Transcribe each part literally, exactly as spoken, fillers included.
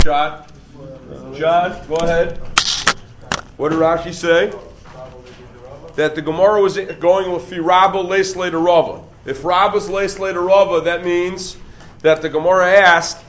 shot. John, go ahead. What did Rashi say? That the Gemara was going with Rabba Leis Leida Rava. If Rabba's Leis Leida Rava, that means that the Gemara asked,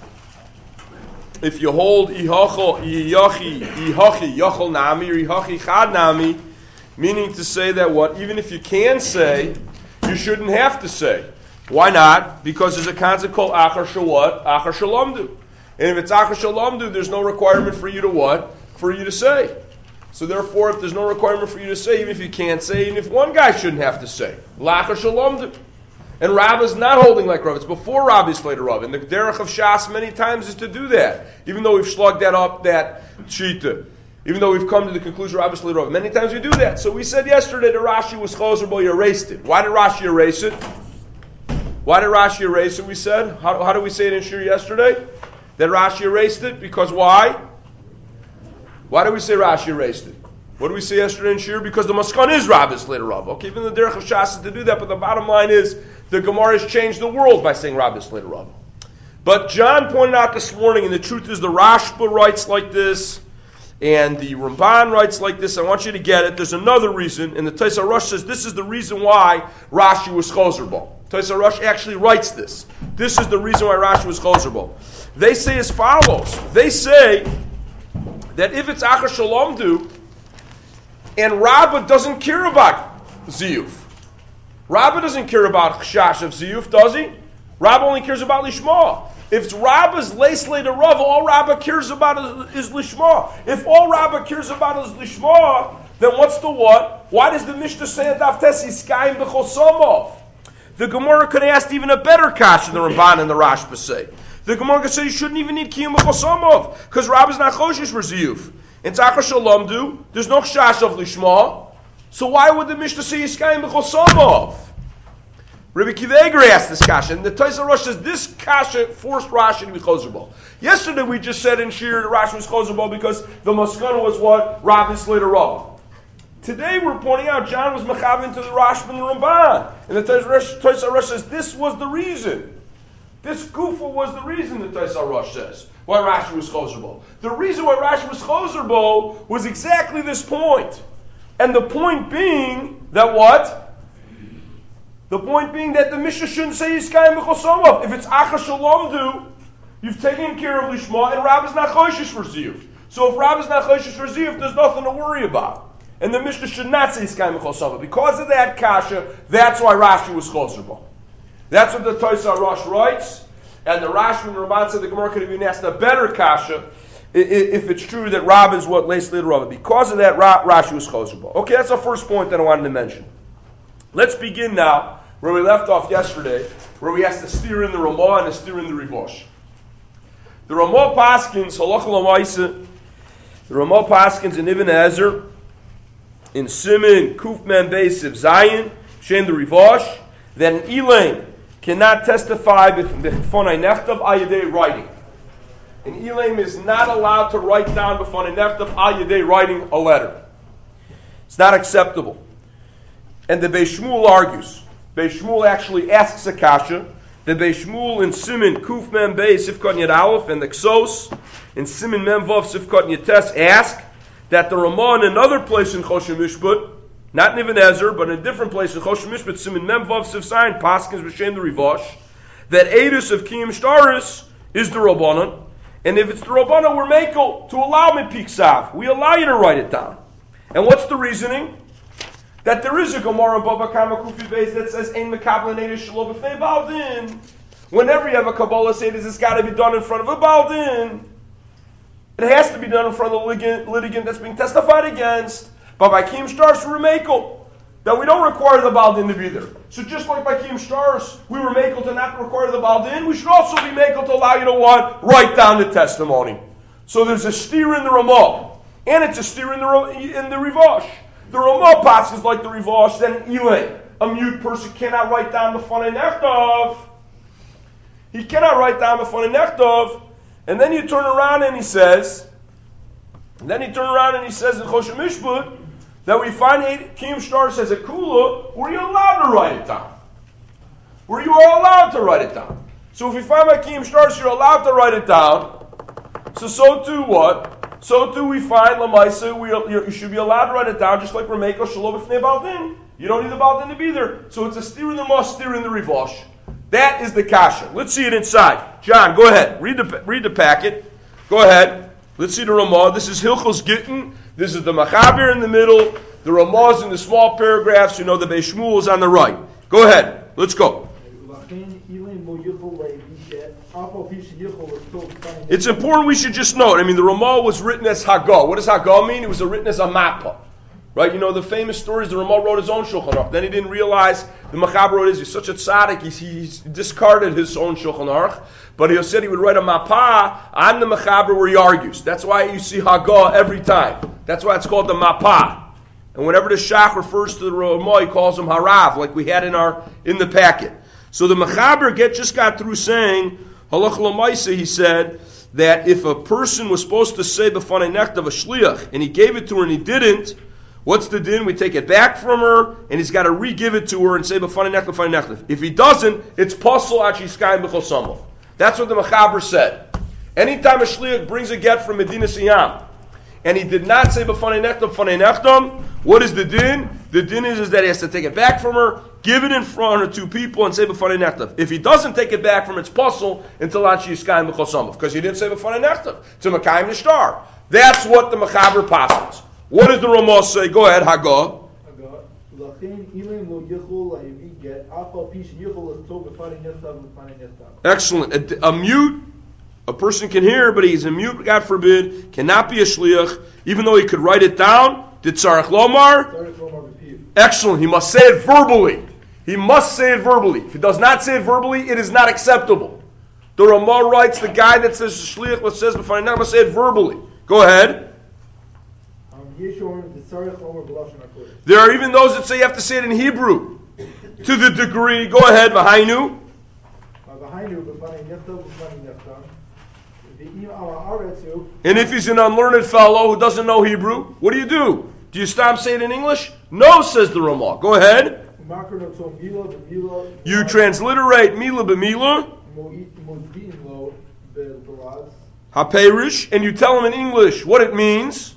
if you hold Ihochi, Ihochi, Ihochi, Yochel Nami, or Ihochi Chad Nami, meaning to say that what? Even if you can say, you shouldn't have to say. Why not? Because there's a concept called Achar Shalot, Achar Shalamdu. And if it's Achar Shalamdu, there's no requirement for you to what? For you to say. So therefore, if there's no requirement for you to say, even if you can't say, even if one guy shouldn't have to say. L'Achar Shalamdu. And Rav is not holding like Rav. It's before Rabbi's later Rav. And the derech of Shas many times is to do that. Even though we've slugged that up, that shita. Even though we've come to the conclusion of Rabbi's later Rav. Many times we do that. So we said yesterday that Rashi was choser, but he erased it. Why did Rashi erase it? Why did Rashi erase it, we said? How, how did we say it in Shir yesterday? That Rashi erased it? Because why? Why did we say Rashi erased it? What did we say yesterday in Shir? Because the Maskan is Rabbi's later Rav. Okay, even the derech of Shas is to do that, but the bottom line is the Gemara has changed the world by saying Rabbi's later Rav. But John pointed out this morning, and the truth is the Rashba writes like this, and the Ramban writes like this. I want you to get it. There's another reason, and the Taisa Rosh says this is the reason why Rashi was Chozerbo. Taisa Rosh actually writes this. This is the reason why Rashi was Chozerbo. They say as follows. They say that if it's Achar Shalamdu, and Rabbah doesn't care about Ziyuf. Rabbah doesn't care about Chash of Ziyuf, does he? Rabbah only cares about Lishma. If it's Rabbah's Leis Leida Rav, all Rabbah cares about is, is Lishma. If all Rabbah cares about is Lishma, then what's the what? Why does the Mishnah say in Daf Tes Yiskayim B'Chosomov? The Gemara could have asked even a better kash than the Ramban and the Rashba say. The Gemara could say you shouldn't even need Kiyum B'Chosomov, because Rabbah's not Choshish for Ziyuf. In Tzachar Shalamdu, there's no Chash of Lishma. So why would the Mishnah say Yiskayim B'Chosomov? Rabbi Akiva Eiger asked this kasha, and the Taisa Rosh says this kasha forced Rashi to be chozerbo. Yesterday we just said in Shir that Rashi was chozerbo because the maskana was what? Rabbi's later Rav. Today we're pointing out John was mechavan to the Rashba and the Ramban. And the Taisa Rosh says this was the reason. This gufa was the reason, the Taisa Rosh says, why Rashi was chozerbo. The reason why Rashi was chozerbo was exactly this point. And the point being that what? The point being that the Mishnah shouldn't say Yiskayim B'Chosomov. If it's Achar Shalamdu, you've taken care of Lishma, and Rab is not Choshish for Ziyuf. So if Rab is not Choshish for Ziyuf, there's nothing to worry about. And the Mishnah should not say Yiskayim B'Chosomov. Because of that kasha, that's why Rashi was Choserbo. That's what the Taisa Rosh writes, and the Rashi and the Ramban said the Gemara could have been asked a better kasha if it's true that Rab is what Leis Leida Rav. Because of that, Rashi was Choserbo. Okay, that's the first point that I wanted to mention. Let's begin now where we left off yesterday, where we asked to steer in the Ramah and to steer in the Rivosh. The Ramah Paskins, Halach L'Maisa, the Ramah Paskins in Ibn Ezer, in Siman, Kufman Beis of Zion, Shem the Rivosh, that an Elaine cannot testify b'fonei nechtav al yedei writing. An Elaine is not allowed to write down b'fonei nechtav al yedei writing a letter. It's not acceptable. And the Beis Shmuel argues. Beis Shmuel actually asks a kasha. The Beis Shmuel in Siman Kuf Mem Beis Sifkot Yed Aleph and the Ksos in Siman Mem Vav Sifkot Yed Tes ask that the Ramah in another place in Choshen Mishpat, not in Ibn Ezer, but in a different place in Choshen Mishpat, Siman Mem Vav Sif Zayin Paskins B'Shem the Rivosh, that Eidus of Kiyum Shtaris is the Rabbanon, and if it's the Rabbanon, we're makel to allow me piksav. We allow you to write it down. And what's the reasoning? That there is a Gemara in Baba Kama Kufi Beis that says Ein Mekabel Neidish Shelo B'Fnei Baldin. Whenever you have a Kabbalah Seder, it's got to be done in front of a Baldin. It has to be done in front of the litigant, litigant that's being testified against. But by Kiyum Shtaris, we're makel that we don't require the Baldin to be there. So just like by Kiyum Shtaris, we were makel to not require the Baldin, we should also be makel to allow you to what? Write down the testimony. So there's a steer in the Ramah, and it's a steer in the in the Rivosh. The Ramah passes like the Rivosh, then Elaine. A mute person cannot write down the Fonei Nechtov. He cannot write down the Fonei Nechtov. And then you turn around and he says, and then you turn around and he says in Choshen Mishpat that we find Kiyum Shtaris as a kula where you're allowed to write it down. Where you are allowed to write it down. So if we find by Kiyum Shtaris you're allowed to write it down, So so too what? So too we find Lamaisa, we you should be allowed to write it down just like Rameko Shalom B'fnei Baldin. You don't need the Baldin to be there. So it's a steer in the Mos, steer in the Rivosh. That is the kasha. Let's see it inside. John, go ahead. Read the read the packet. Go ahead. Let's see the Ramah. This is Hilchos Gittin. This is the Machaber in the middle. The Ramah is in the small paragraphs. You know the Beis Shmuel is on the right. Go ahead. Let's go. It's important we should just note. I mean, the Ramah was written as Haggah. What does Haggah mean? It was written as a mappa. Right? You know the famous stories, the Ramah wrote his own Shulchan Aruch. Then he didn't realize the Machaber wrote his. He's such a tzaddik, he's, he's discarded his own Shulchan Aruch. But he said he would write a Mapah on the Machaber where he argues. That's why you see Haggah every time. That's why it's called the Mapah. And whenever the Shach refers to the Ramah, he calls him Harav, like we had in our in the packet. So the Machaber get, just got through saying, Halach L'maisa, he said, that if a person was supposed to say B'fanei Nechtav a Shliach, and he gave it to her and he didn't, what's the din? We take it back from her, and he's got to re-give it to her and say B'fanei Nechtav, B'fanei Nechtav. If he doesn't, it's Pasal Achiskayim B'chol Samov. That's what the Machaber said. Anytime a Shliach brings a get from Medina Siyam, and he did not say B'fanei Nechtav, B'fanei Nechtav, what is the din? The din is, is that he has to take it back from her, give it in front of two people, and say B'fanei Nechtav. If he doesn't take it back from its Pasal until Achiskayim B'chol Samov, because he didn't say B'fanei Nechtav, to Makayim Nishtar. That's what the Machaber passes. What does the Ramah say? Go ahead, Haggah. Excellent. A, a mute, a person can hear, but he's a mute, God forbid, cannot be a shliach, even though he could write it down. Did Tzarech Lomar? Excellent. He must say it verbally. He must say it verbally. If he does not say it verbally, it is not acceptable. The Ramah writes, the guy that says shliach, what says before I now must say it verbally. Go ahead. There are even those that say you have to say it in Hebrew. To the degree, go ahead, V'hainu. And if he's an unlearned fellow who doesn't know Hebrew, what do you do? Do you stop saying it in English? No, says the Ramah. Go ahead. You transliterate Mila b'Mila, HaPerish, and you tell him in English what it means.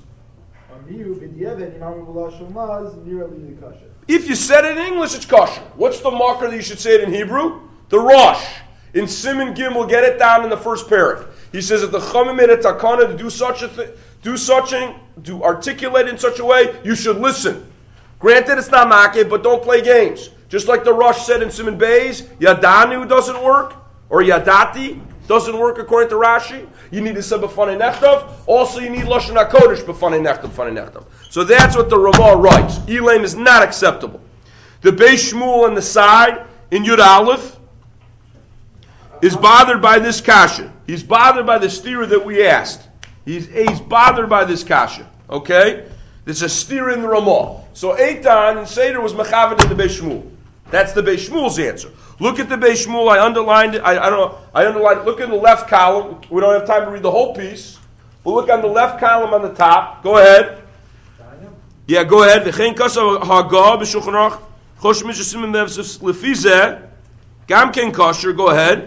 If you said it in English, it's kosher. What's the marker that you should say it in Hebrew? The Rosh. In Siman Gimel, get it down in the first paragraph. He says that the Chachamim made a takana to do such a thing, do such a, to articulate in such a way, you should listen. Granted, it's not makeh, but don't play games. Just like the Rosh said in Siman Beis, Yadanu doesn't work, or Yadati doesn't work according to Rashi. You need to say B'fanei Nechtav. Also, you need Lashon HaKodesh B'fanei Nechtav, B'fanei Nechtav. So that's what the Ramah writes. Elaim is not acceptable. The Beis Shmuel on the side, in Yud Aleph, is bothered by this kasha. He's bothered by the stira that we asked. He's, he's bothered by this kasha. Okay? There's a stira in the Ramah. So Eitan and Seder was mechavet in the Beis Shmuel. That's the Beis Shmuel's answer. Look at the Beis Shmuel. I underlined it. I, I don't know. I underlined it. Look in the left column. We don't have time to read the whole piece. But look on the left column on the top. Go ahead. Yeah, go ahead. V'chein kasa Haggah b'Shulchan Aruch chosh mishasim mevzus lefizeh gam ken kosher. Go ahead.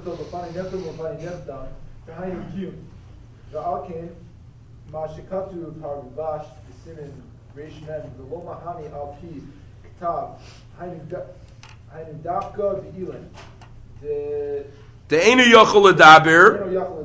The Einu Yochel Ledaber.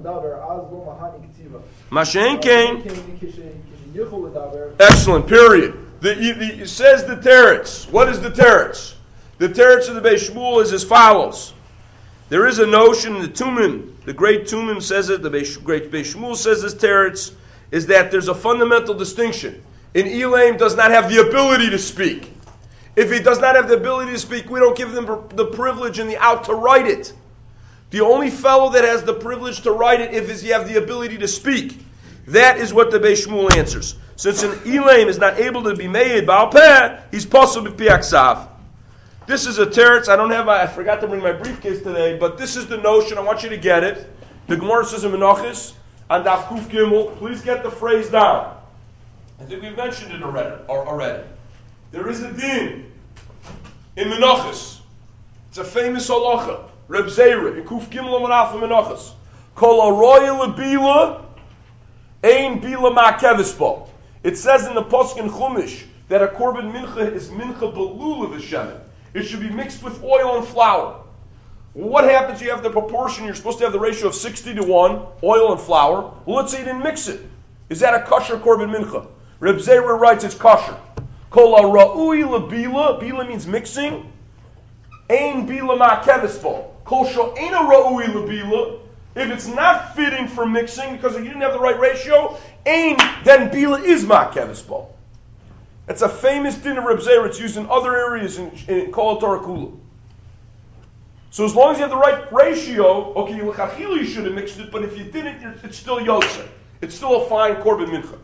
Mashen Kain. Excellent. Period. The, the, it says the teretz. What is the teretz? The teretz of the Beis Shmuel is as follows. There is a notion in the Tumim. The great Tumim says it. The Beis, great Beis Shmuel says this teretz is that there's a fundamental distinction. An Elaim does not have the ability to speak. If he does not have the ability to speak, we don't give them the privilege and the out to write it. The only fellow that has the privilege to write it if you have the ability to speak. That is what the Beis Shmuel answers. Since an Elaim is not able to be made Baal Peh, he's possible to be Aksav. This is a teretz. I don't have my, I forgot to bring my briefcase today, but this is the notion. I want you to get it. The Gemara says in Menachos on Daf Kuf Gimel. Please get the phrase down. I think we've mentioned it already. Or already. There is a din in Menachos. It's a famous halacha. Reb Zera in Kuf Gimel Amaraf in Menachos. Kol aroya lebila Ein bila ma'kevisbo. It says in the Pasuk in Chumash that a korban mincha is mincha belulav v'shemen. It should be mixed with oil and flour. Well, what happens? You have the proportion. You're supposed to have the ratio of sixty to one, oil and flour. Well, let's say you didn't mix it. Is that a kosher korban mincha? Reb Zera writes it's kosher. Kol ra'ui lebila. Bila means mixing. Ein bila ma'kevisbo. Kol she'ena ra'ui lebila. If it's not fitting for mixing because you didn't have the right ratio, ein, then bila is ma'kevisbo. It's a famous din of Reb Zera. It's used in other areas in, in Kol Torah Kula. So as long as you have the right ratio, okay, l'chachila you should have mixed it, but if you didn't, it's still yotze. It's still a fine korban mincha.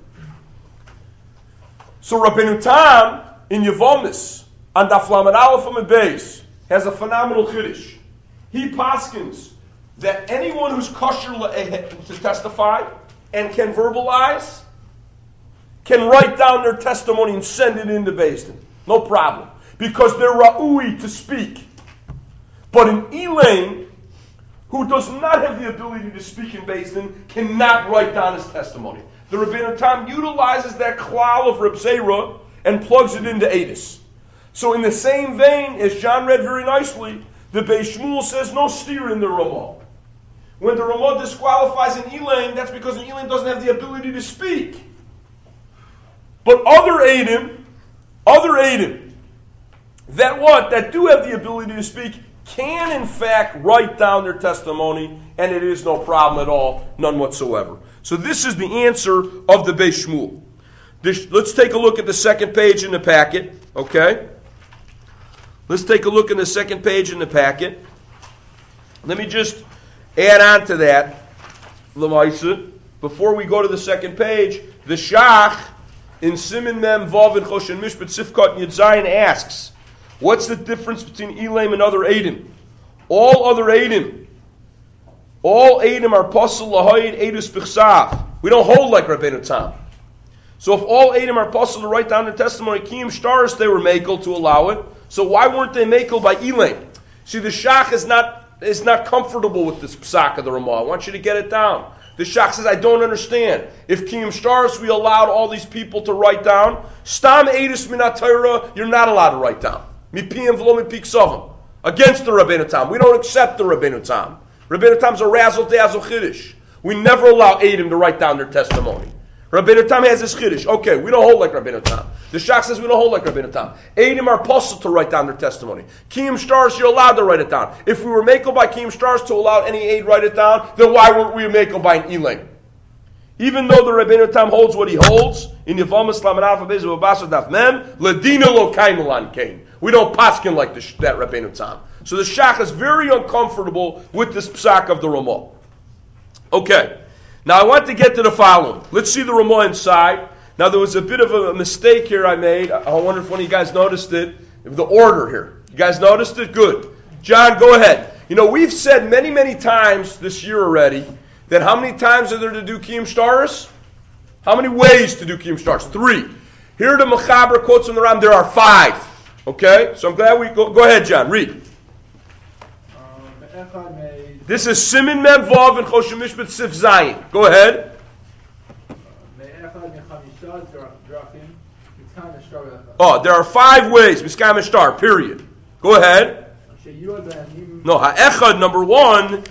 So Rabbeinu Tam in Yevomis on Daf Lamed Aleph Amud Beis has a phenomenal chiddush. He paskins that anyone who's kosher to testify and can verbalize can write down their testimony and send it into Beis Din. No problem. Because they're ra'ui to speak. But an Elaine, who does not have the ability to speak in Beis Din, cannot write down his testimony. The Rabbeinu Tam utilizes that klal of Reb Zera and plugs it into Eidus. So in the same vein, as John read very nicely, the Beis Shmuel says no steer in the Ramah. When the Ramah disqualifies an Elaine, that's because an Elaine doesn't have the ability to speak. But other Eidim, other Eidim, that what? That do have the ability to speak, can in fact write down their testimony, and it is no problem at all, none whatsoever. So this is the answer of the Beis Shmuel. This, let's take a look at the second page in the packet, okay? Let's take a look in the second page in the packet. Let me just add on to that, Lamaisa, before we go to the second page. The Shach in Siman Mem Vav and Choshen Mishpat Sifkat Yud Zayin asks, what's the difference between Elam and other Eidim? All other Eidim, all Eidim are Pasal Lahayid Eidus B'chsav. We don't hold like Rabbeinu Tam. So if all Eidim are Pasal to write down their testimony, Kiyum Shtaris, they were makel to allow it. So why weren't they makel by Elam? See, the Shach is not is not comfortable with this psak of the Ramah. I want you to get it down. The Shach says, I don't understand. If Kiyum Shtaris, we allowed all these people to write down, Stam Eidus Minat Torah, you're not allowed to write down. Mipiyim v'lo mipik sovim. Against the Rabbeinu Tam. We don't accept the Rabbeinu Tam. Rabbeinu Tam's a razzle dazzle chiddush. We never allow Eidim to write down their testimony. Rabbeinu Tam has his chiddush. Okay, we don't hold like Rabbeinu Tam. The Shach says we don't hold like Rabbeinu Tam. Eidim are possible to write down their testimony. Kiyum Shtaris, you're allowed to write it down. If we were makel by Kiyum Shtaris to allow any Eid write it down, then why weren't we makel by an Elaine? Even though the Rabbeinu Tam holds what he holds, in Yevomis Lamed Aleph Beis V'Basar Daf Mem, Ladina Lo Kaimelan Kain. We don't paskin like the, that Rabbeinu Tam. So the Shach is very uncomfortable with this psak of the Ramah. Okay. Now I want to get to the following. Let's see the Ramah inside. Now there was a bit of a mistake here I made. I wonder if one of you guys noticed it. The order here. You guys noticed it? Good. John, go ahead. You know, we've said many, many times this year already that how many times are there to do Kiyum Shtaris? How many ways to do Kiyum Shtaris? Three. Here are the Mechaber quotes from the Ram. There are five. Okay? So I'm glad we... Go, go ahead, John. Read. This is Siman Mem Vav and Choshen Mishpat Sif Zayin. Go ahead. Oh, there are five ways. Miskayim Shtar, period. Go ahead. No, Ha'echad, number one.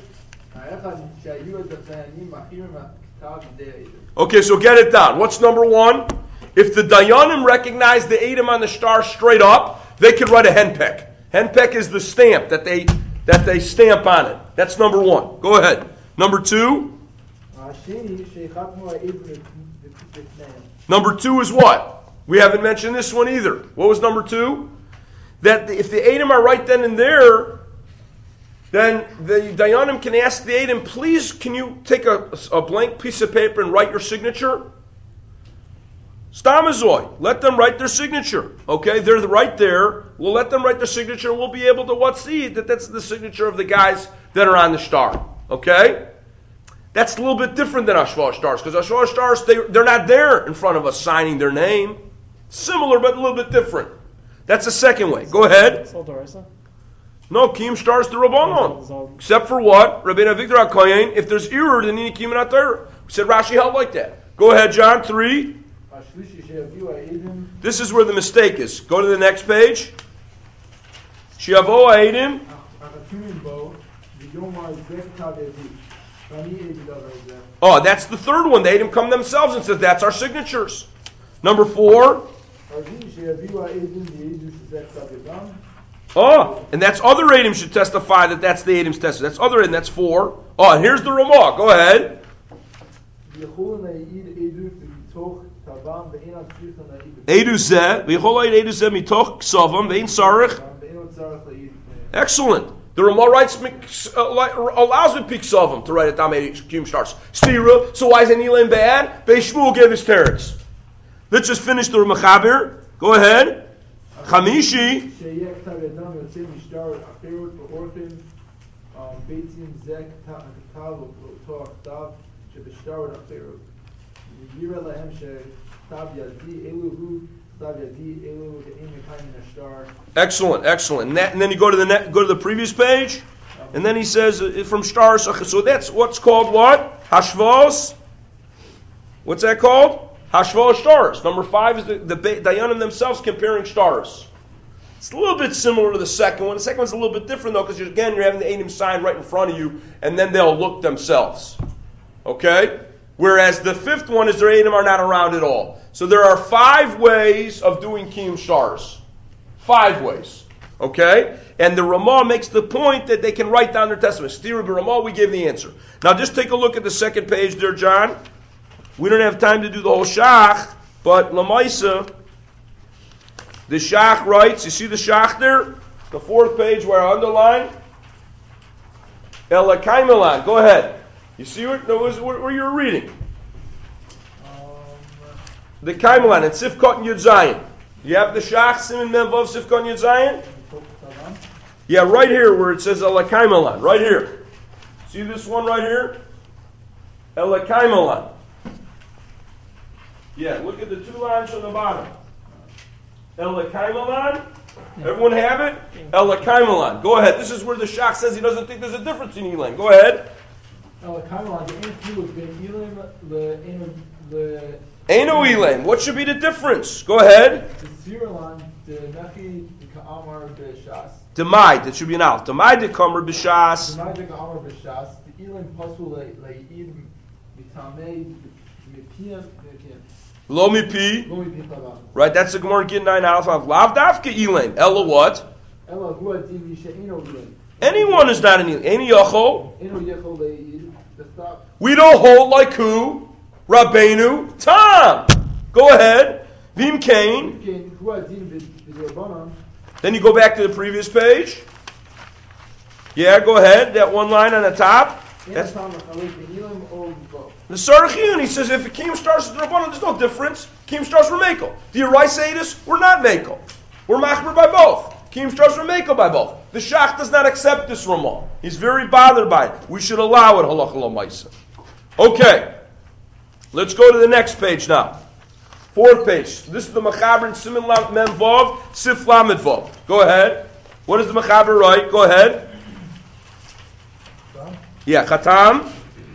Okay, so get it down. What's number one? If the Dayanim recognize the Eidim on the star straight up, they could write a henpek. Henpek is the stamp that they that they stamp on it. That's number one. Go ahead. Number two. Number two is what? We haven't mentioned this one either. What was number two? That if the Eidim are right then and there, then the Dayanim can ask the Eidim, please, can you take a, a blank piece of paper and write your signature? Stamazoi, let them write their signature. Okay, they're right there. We'll let them write their signature. We'll be able to what see that that's the signature of the guys that are on the star. Okay, that's a little bit different than Ashvar stars because Ashvar stars they they're not there in front of us signing their name. Similar but a little bit different. That's the second way. Go ahead. No, Kiyum Shtaris the Rabbanon. Except for what? Rabbeinu Avigdor HaKohen, if there's error, then you need Kiyum Shtaris. We said Rashi held like that. Go ahead, John. Three. This is where the mistake is. Go to the next page. Shiavo Aidim. Oh, that's the third one. The Aidim come themselves and says that's our signatures. Number four. Oh, and that's other Aidim should testify that that's the Aidim's testimony. That's other Aidim. That's four. Oh, and here's the Ramah. Go ahead. Eidu zeh, v'yichol eid eidu zeh mitoch ksavam ve'in sarich. Excellent. The Ramah writes allows me piksavam to write it down. Kim starts stira. So why is an Elam bad? Beis Shmuel gave his teretz. Let's just finish the Mechaber. Go ahead. Chamishi. Excellent, excellent. And, that, and then you go to the net, go to the previous page, and then he says uh, from stars. So that's what's called what? Hashvos. What's that called? Hashvos stars. Number five is the, the Dayanim themselves comparing stars. It's a little bit similar to the second one. The second one's a little bit different though, because again you're having the Eidim sign right in front of you, and then they'll look themselves. Okay. Whereas the fifth one is their Eidim are not around at all. So there are five ways of doing Kiyum stars. Five ways. Okay? And the Ramah makes the point that they can write down their testimony. Stira b'Ramah, we gave the answer. Now just take a look at the second page there, John. We don't have time to do the whole Shach, but Lamaisa, the Shach writes, you see the Shach there? The fourth page where I underline? Elakaimelan. Go ahead. You see what, where you were reading? Um, the Kaimelan and Sifkot and Yud Zayin. You have the Shach, Siman Memvav, Sifkot and Yud Zayin? Yeah, right here where it says Elakaimelan. Right here. See this one right here? Elakaimelan. Yeah, look at the two lines from the bottom. Elakaimelan. Everyone have it? Elakaimelan. Go ahead. This is where the Shach says he doesn't think there's a difference in Elam. Go ahead. Eino Elam. What should be the difference? Go ahead. Demai. That should be an alf. Demai de kamer b'shas. Demai de kamer b'shas. The Elam pasul le'id mitamei mipiyam. Lo mipi. Right. That's the Gemara Gittin nine alf of lav dafka Elam. Ella what? Ella hu adin yishe'ino Elam. Anyone is not an Elam. Any yachol. We don't hold like who? Rabbeinu Tam. Go ahead. Vim Kain. Then you go back to the previous page. Yeah, go ahead. That one line on the top. That's the Sarachiyun. He says if a Kim starts with the Rabbanon, there's no difference. Kim starts with Mekel. Do you right say this? We're not Mekel. We're Machmer by both. Kim starts with Mekel by both. The Shach does not accept this Ramah. He's very bothered by it. We should allow it. Halacha l'maisa. Okay. Let's go to the next page now. Fourth page. This is the Mechaber in Siman Mem Vav, Sif Lamed Vav. Go ahead. What does the Mechaber write? Go ahead. Yeah, Chatam.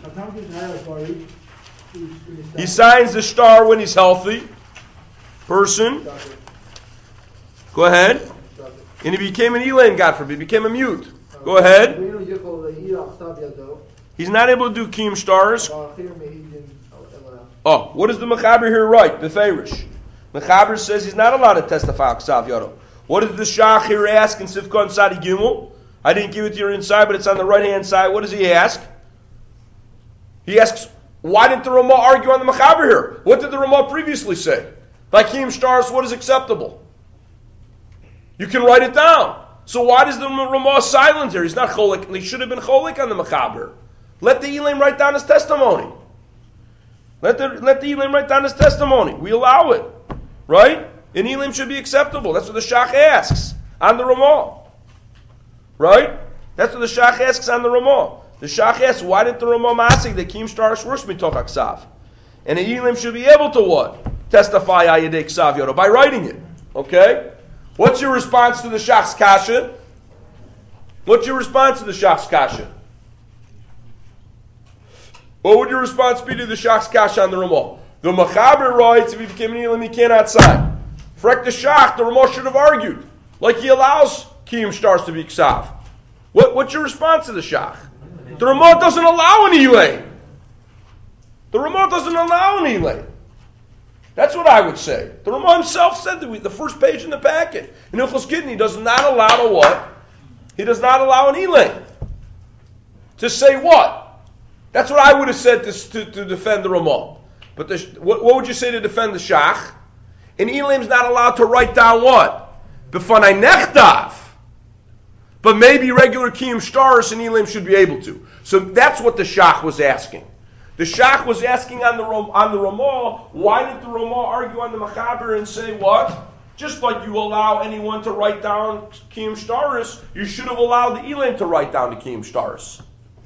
He signs the star when he's healthy. Person. Go ahead. And he became an Elam, God forbid. He became a mute. Go ahead. He's not able to do Kiyum stars. Oh, what does the Mechaber here write? The Farish. Mechaber says he's not allowed to testify Ksav Yado. What did the Shach here ask in Sifkot Sadi Gimel? I didn't give it to your inside, but it's on the right hand side. What does he ask? He asks, why didn't the Ramah argue on the Mechaber here? What did the Ramah previously say? By Kiyum stars, what is acceptable? You can write it down. So why does the Ramah silent here? He's not cholik. He should have been cholik on the Mechaber. Let the Elam write down his testimony. Let the let the Elam write down his testimony. We allow it, right? And Elam should be acceptable. That's what the Shach asks on the Ramah, right? That's what the Shach asks on the Ramah. The Shach asks, why didn't the Ramah masik the Kim stars worse mitoch aksav? And the Elam should be able to what? Testify ayadei ksav yodo by writing it. Okay. What's your response to the Shach's kasha? What's your response to the Shach's kasha? What would your response be to the Shach's kasha on the Ramah? The The Mechaber writes, if he became an Elam, he cannot sign. Frek the Shach, the Ramah should have argued, like he allows Kiyum Stars to be Ksav. What, what's your response to the Shach? The Ramah doesn't allow an Elam. The Ramah doesn't allow an Elam. That's what I would say. The Ramah himself said that we, the first page in the packet. In Ilchos Gittin, he does not allow a what? He does not allow an Elam. To say what? That's what I would have said to, to, to defend the Ramah. But the, what, what would you say to defend the Shach? An Elam's not allowed to write down what? B'fanai nechtav. But maybe regular Kiyum Shtaris and Elam should be able to. So that's what the Shach was asking. The Shach was asking on the on the Ramah, why did the Ramah argue on the Mechaber and say what? Just like you allow anyone to write down Kiyum Shtaris, you should have allowed the Elam to write down the Kiyum Shtaris.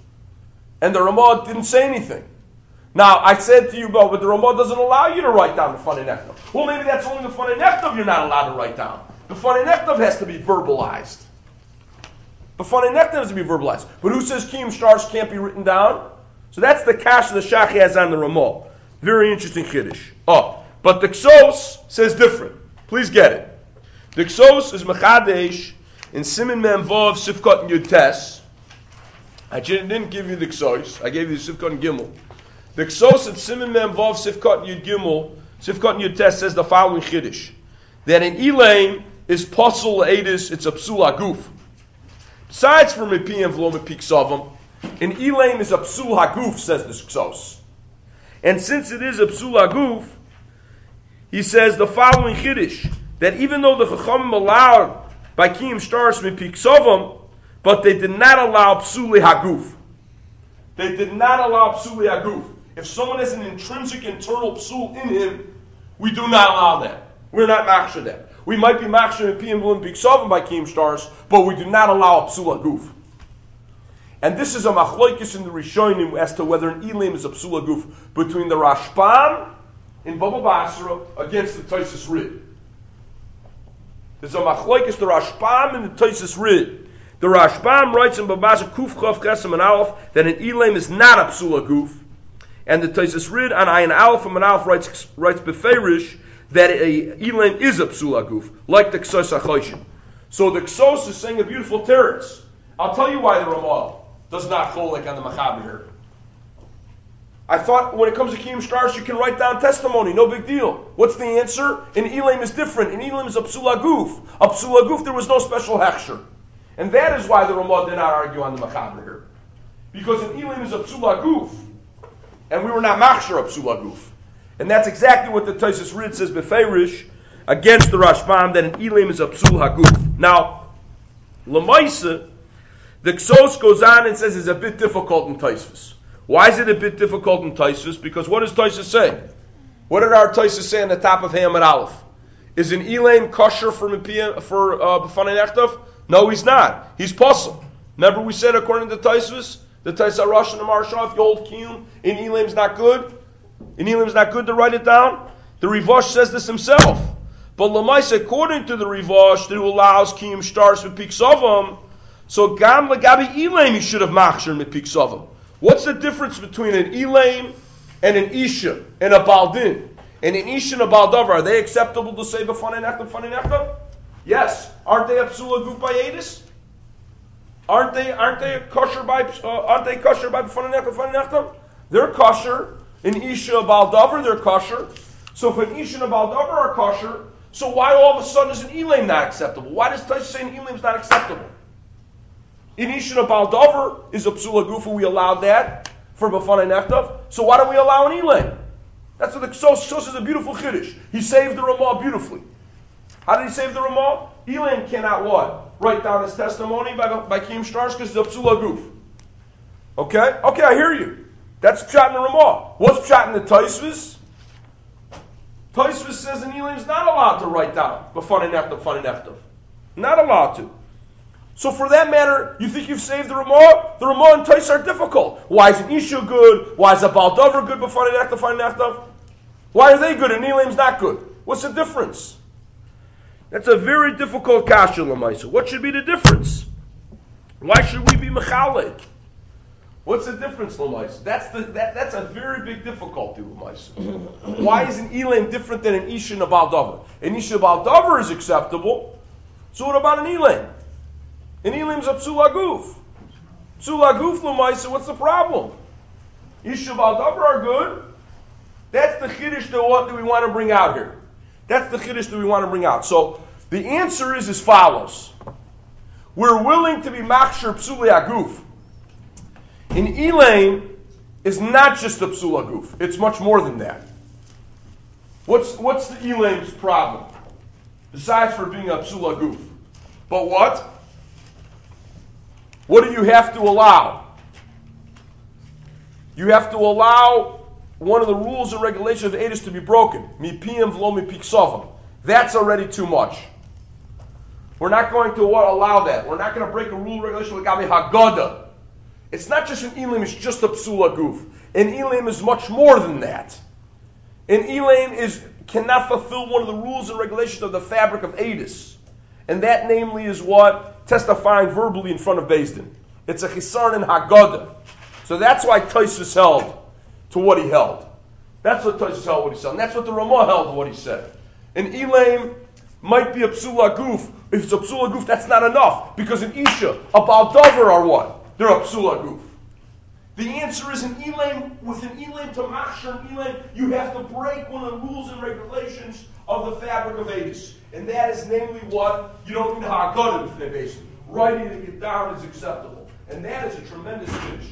And the Ramah didn't say anything. Now, I said to you, but the Ramah doesn't allow you to write down the Fanei Nechtav. Well, maybe that's only the Fanei Nechtav you're not allowed to write down. The Fanei Nechtav has to be verbalized. The Fanei Nechtav has to be verbalized. But who says Kiyum Shtaris can't be written down? So that's the kash the Shach has on the Ramah. Very interesting Kiddush. Oh, but the Ksos says different. Please get it. The Ksos is Mechadesh in Siman Mem Vav Sifkot and Yud Tes. I didn't give you the Ksos. I gave you the Sifkot and Gimel. The Ksos at Siman Mem Vav Sifkot and Yud Gimel, Sifkot and Yud Tes says the following Kiddush. That in Elam is Pasul Eidus, it's a Psul Haguf. Besides from Epi and V'lo Mepi Ksavam, in Elam is a Psul Haguf, says the Ksos. And since it is a Psul Haguf, he says the following Kiddush, that even though the Chachamim allowed by Kiyum Shtaris Mepi Ksavam, but they did not allow Psuli Haguf. They did not allow Psuli Haguf. If someone has an intrinsic internal Psul in him, we do not allow that. We're not machshir that. We might be machshir in Piyam V'lim B'Ksavim by Kiyum Shtaris, but we do not allow a Psul Haguf. And this is a machloikis in the Rishonim as to whether an Elam is a Psul Haguf between the Rashbam in Baba Basra against the Tosfos Rid. There's a machloikis, the Rashbam and the Tosfos Rid. The Rashbam writes in Baba Basra Kuf Chav Chesem and Aleph that an Elam is not a Psul Haguf, and the Tosfos Rid on Ayin Aleph and Aleph writes writes Beferish that a Elam is a Psul Haguf, like the Ksos HaChoshim. So the Ksos is saying a beautiful teretz. I'll tell you why the Ramah does not cholik on the Mechaber here. I thought when it comes to Kiyum Shtaris, you can write down testimony, no big deal. What's the answer? An Elam is different. An Elam is a Psul Haguf. A Psul Haguf, there was no special hechsher. And that is why the Ramah did not argue on the Mechaber here. Because an Elam is a Psul Haguf. And we were not machshir a Psul Haguf. And that's exactly what the Tosfos Rid says Beferish against the Rashbam, that an Elam is a Psul Haguf. Now, Lamaisa, the Ksos goes on and says it's a bit difficult in Tosfos. Why is it a bit difficult in Tosfos? Because what does Tosfos say? What did our Tosfos say on the top of Hamad Aleph? Is an Elam kosher for for B'fanei Nechtav? No, he's not. He's puzzle. Remember we said according to Tosfos, the Tosfos Rosh and the Maharsha, if you hold Kiyum, in Elam's not good. In Elam's not good to write it down. The Rivosh says this himself. But Lamais, according to the Rivosh, who allows Kiyum Shtaris with Piksavam, so Gam Lagabi Elam he should have machshir mit Piksavam. What's the difference between an Elam and an Isha and a Baldin? And an Isha and a Baldavar, are they acceptable to say B'fanei Nechtav, B'fanei Nechtav? Yes. Aren't they a Psul Haguf by Edis? Aren't they? Aren't they kosher by? Uh, aren't they kosher by B'fanei Nechtav, B'fanei Nechtav? They're kosher. An Isha, a Baldavar, they're kosher. So if an Isha and a Baldavar are kosher, so why all of a sudden is an Elam not acceptable? Why does Tosfos say an Elam is not acceptable? An Isha and a Baldavar is a Psul Haguf, we allowed that for B'fanei Nechtav. So why do we allow an Elam? That's what the Ksos Ksos is a beautiful Kiddush. He saved the Ramah beautifully. How did he save the Ramah? Elam cannot what? Write down his testimony by, by Kiyum Shtaris because it's a Psul Haguf. Okay? Okay, I hear you. That's Pshat in the Ramah. What's Pshat in the Tosfos? Tosfos says an Elam is not allowed to write down B'fanei Nechtav, B'fanei Nechtav. Not allowed to. So for that matter, you think you've saved the Ramah? The Ramah and Tosfos are difficult. Why is an Isha good? Why is a Baldavar good B'fanei Nechtav, B'fanei Nechtav? Why are they good and Elam's not good? What's the difference? That's a very difficult kasha, Lamaisa. What should be the difference? Why should we be mechalek? What's the difference, Lamais? That's the that, that's a very big difficulty, Lamais. Why is an Elaim different than an Isha and a Baal Davar? An Isha Baal Davar is acceptable. So what about an Elaim? An Elaim's a Psul Aguf. Psul Aguf, Lamais, what's the problem? Isha Baal Davar are good. That's the Chiddush that what do we want to bring out here? That's the Chiddush that we want to bring out. So the answer is as follows. We're willing to be Machshir Psuli Aguf. An Elaim is not just a Psul Aguf. It's much more than that. What's, what's the Elaim's problem? Besides for being a Psul Aguf. But what? What do you have to allow? You have to allow one of the rules and regulations of Eidos to be broken. Mi piyam v'lo mi piksavam. That's already too much. We're not going to allow that. We're not going to break a rule regulation like Gabi Haggadah. It's not just an Elaim, it's just a Psul Aguf. An Elaim is much more than that. An Elaim is cannot fulfill one of the rules and regulations of the fabric of Eidos. And that namely is what? Testifying verbally in front of Beis Din. It's a Chisarn and Haggadah. So that's why Tosfos held to what he held. That's what Tosfos held what he said. And that's what the Ramah held to what he said. An Elaim might be a Psul Aguf. If it's a Psul Aguf, that's not enough. Because an Isha, a Baal Davar are what? They're a Psul Aguf. The answer is an Elaim, with an Elaim to Machshir an Elaim, you have to break one of the rules and regulations of the fabric of Eidos. And that is namely what? You don't need Haggadah with the Eidos. Writing it down is acceptable. And that is a tremendous finish.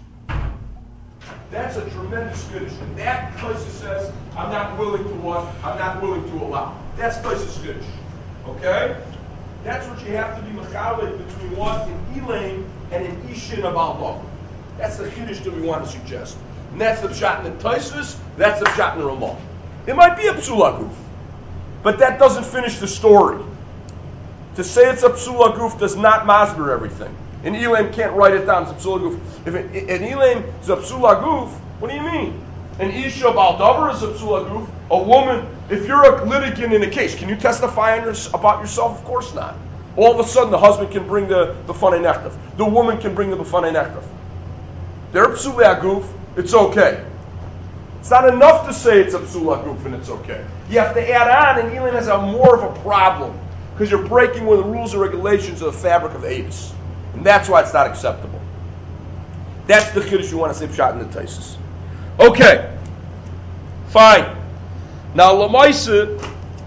That's a tremendous finish. And that Tosfos says, I'm not willing to what? I'm not willing to allow. That's Tosfos finish. Okay? That's what you have to be mechalek between what? An Elaim and an Isha and a Baal Davar. That's the Chiddush that we want to suggest. And that's the Pshat in the Tosfos, that's the Pshat in the Ramah. It might be a Psul Aguf, but that doesn't finish the story. To say it's a Psul Aguf does not masber everything. An Elaim can't write it down, it's a Psul Aguf. If it, an Elaim is a Psul Aguf, what do you mean? An Isha Baal Davar is a Psul Aguf. A woman, if you're a litigant in a case, can you testify on your, about yourself? Of course not. All of a sudden, the husband can bring the B'fanei Nechtav. The woman can bring the B'fanei Nechtav. They're Psul Aguf, it's okay. It's not enough to say it's a Psul Aguf and it's okay. You have to add on, and Elaim has a more of a problem because you're breaking one of the rules and regulations of the fabric of Eidos. And that's why it's not acceptable. That's the Chiddush you want to say Pshat in the Tosfos. Okay, fine. Now, Lamaisa,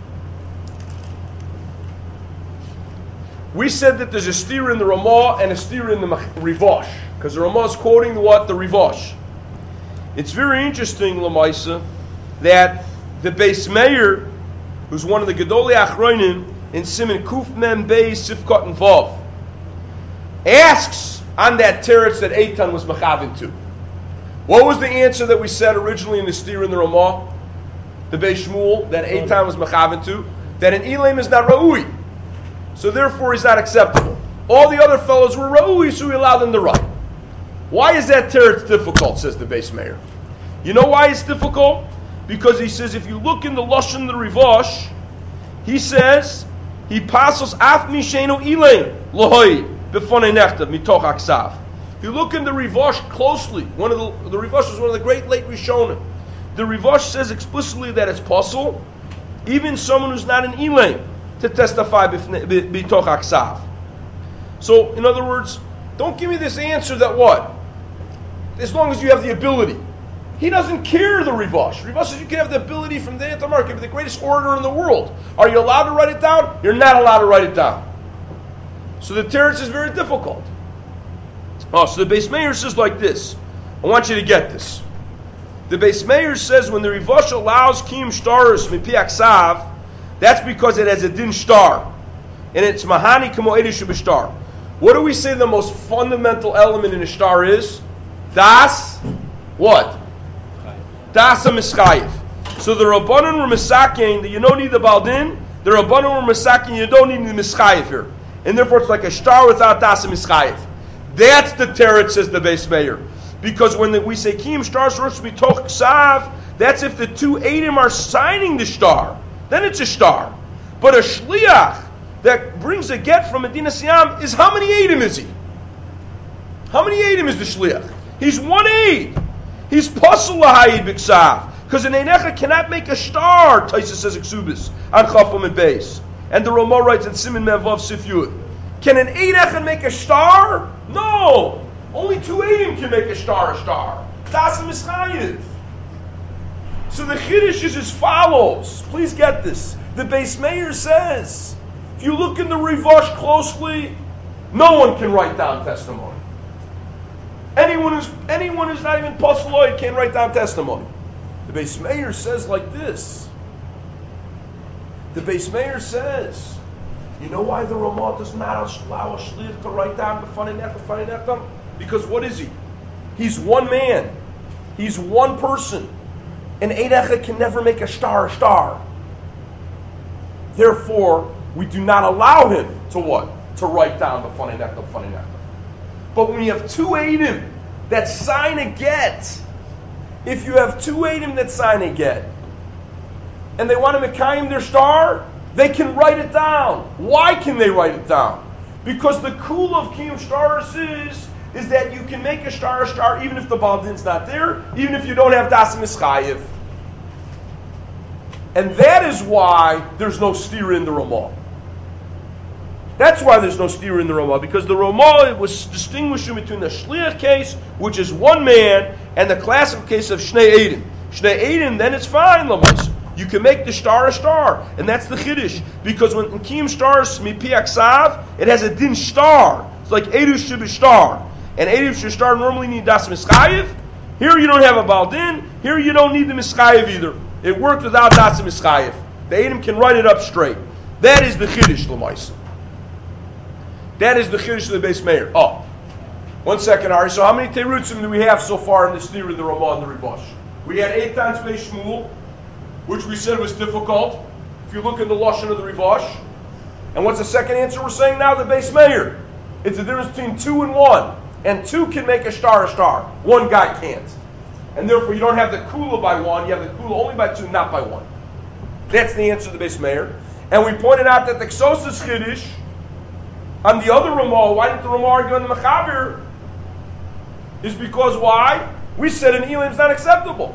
we said that there's a steer in the Ramah and a steer in the Rivosh, because the Ramah is quoting the what? The Rivosh. It's very interesting, Lamaisa, that the Beis Meir, who's one of the Gedolei Achronim in Siman Kuf Mem Beis Sifkot and Vav, asks on that teretz that Eitan was machavin to. What was the answer that we said originally in the steer in the Ramah? The Beis Shmuel, that Eitan was machavin to, that an Elaim is not Ra'ui. So therefore he's not acceptable. All the other fellows were Ra'ui, so we allowed them to write. Why is that teretz difficult, says the Beis Meir? You know why it's difficult? Because he says, if you look in the Lashon the Rivosh, he says, he passes af mishenu Elaim, lohoi, b'fonei nechtav, mitoch aksav. If you look in the Rivosh closely, one of the, the Rivosh is one of the great late Rishonim. The Rivosh says explicitly that it's possible, even someone who's not an Elaim, to testify b'toch aksav. So, in other words, don't give me this answer that what? As long as you have the ability. He doesn't care, the Rivosh. Rivosh says you can have the ability from day to tomorrow. You can be the greatest orator in the world. Are you allowed to write it down? You're not allowed to write it down. So the teretz is very difficult. Oh, so the Beis Meir says like this. I want you to get this. The Beis Meir says when the Rivosh allows Kiyum Shtaros Mipi Aksav, that's because it has a din shtar. And it's Mahani Kamo Eidos Shebishtar. What do we say the most fundamental element in a shtar is? Das, what? Das a Mischayev. So the Rabbanon were Misakin, that you don't need the Baldin, the Rabbanon were Misakin, you don't need the Mischayev here. And therefore it's like a shtar without Das a Mischayev. That's the teretz, says the Beis Meir. Because when the, we say Kiyum Shtar Rosh Mitoch Ksav, that's if the two Eidim are signing the shtar. Then it's a shtar. But a shliach that brings a get from Medina Siyam is how many Eidim is he? How many Eidim is the shliach? He's one aid. He's pasul lahayid b'ksav. Because an einecha cannot make a star, Taisa says Ksubis, on Chafam and Beis. And the Ramah writes in Siman Mevav Sif Yud. Can an einecha make a star? No. Only two eidim can make a star a star. Dasim is chayiv. So the Chiddush is as follows. Please get this. The Beis Meir says, if you look in the Rivash closely, no one can write down testimony. Anyone who's anyone who's not even Pasaloid can't write down testimony. The Beis Meir says like this. The Beis Meir says, you know why the Ramah does not allow a shliach to write down the funny nechtam, funny nechtam? Because what is he? He's one man. He's one person. An einecha can never make a star a star. Therefore, we do not allow him to what? To write down the funny nechtam, funny nechtam. But when you have two eidim that sign a get, if you have two eidim that sign a get, and they want to mekayim their star, they can write it down. Why can they write it down? Because the cool of kiyum stars is, is that you can make a star a star even if the baldin's not there, even if you don't have dasim ischayev. And that is why there's no steer in the Ramah. That's why there's no steer in the Ramah, because the Ramah was distinguishing between the shliach case, which is one man, and the classic case of shnei eidim. Shnei eidim, then it's fine, l'maisa. You can make the star a star, and that's the chiddush. Because when kiyum stars mipi aksav, it has a din star. It's like eidu should be star, and eidu should star normally need das mischayev. Here you don't have a baldin. Here you don't need the mischayev either. It worked without das mischayev. The eidim can write it up straight. That is the chiddush, l'maisa. That is the chiddush of the Beis Meir. Oh, one second, Ari. So how many terutzim do we have so far in this theory of the Ramah and the Rivash? We had eight times Beis Shmuel, which we said was difficult. If you look at the lashon of the Rivash, and what's the second answer we're saying now? The Beis Meir. It's the difference between two and one, and two can make a star a star. One guy can't, and therefore you don't have the kula by one. You have the kula only by two, not by one. That's the answer to the Beis Meir. And we pointed out that the Ksosas chiddush on the other Ramah, why didn't the Ramah argue on the Mechaber? Is because why? We said an Elim is not acceptable.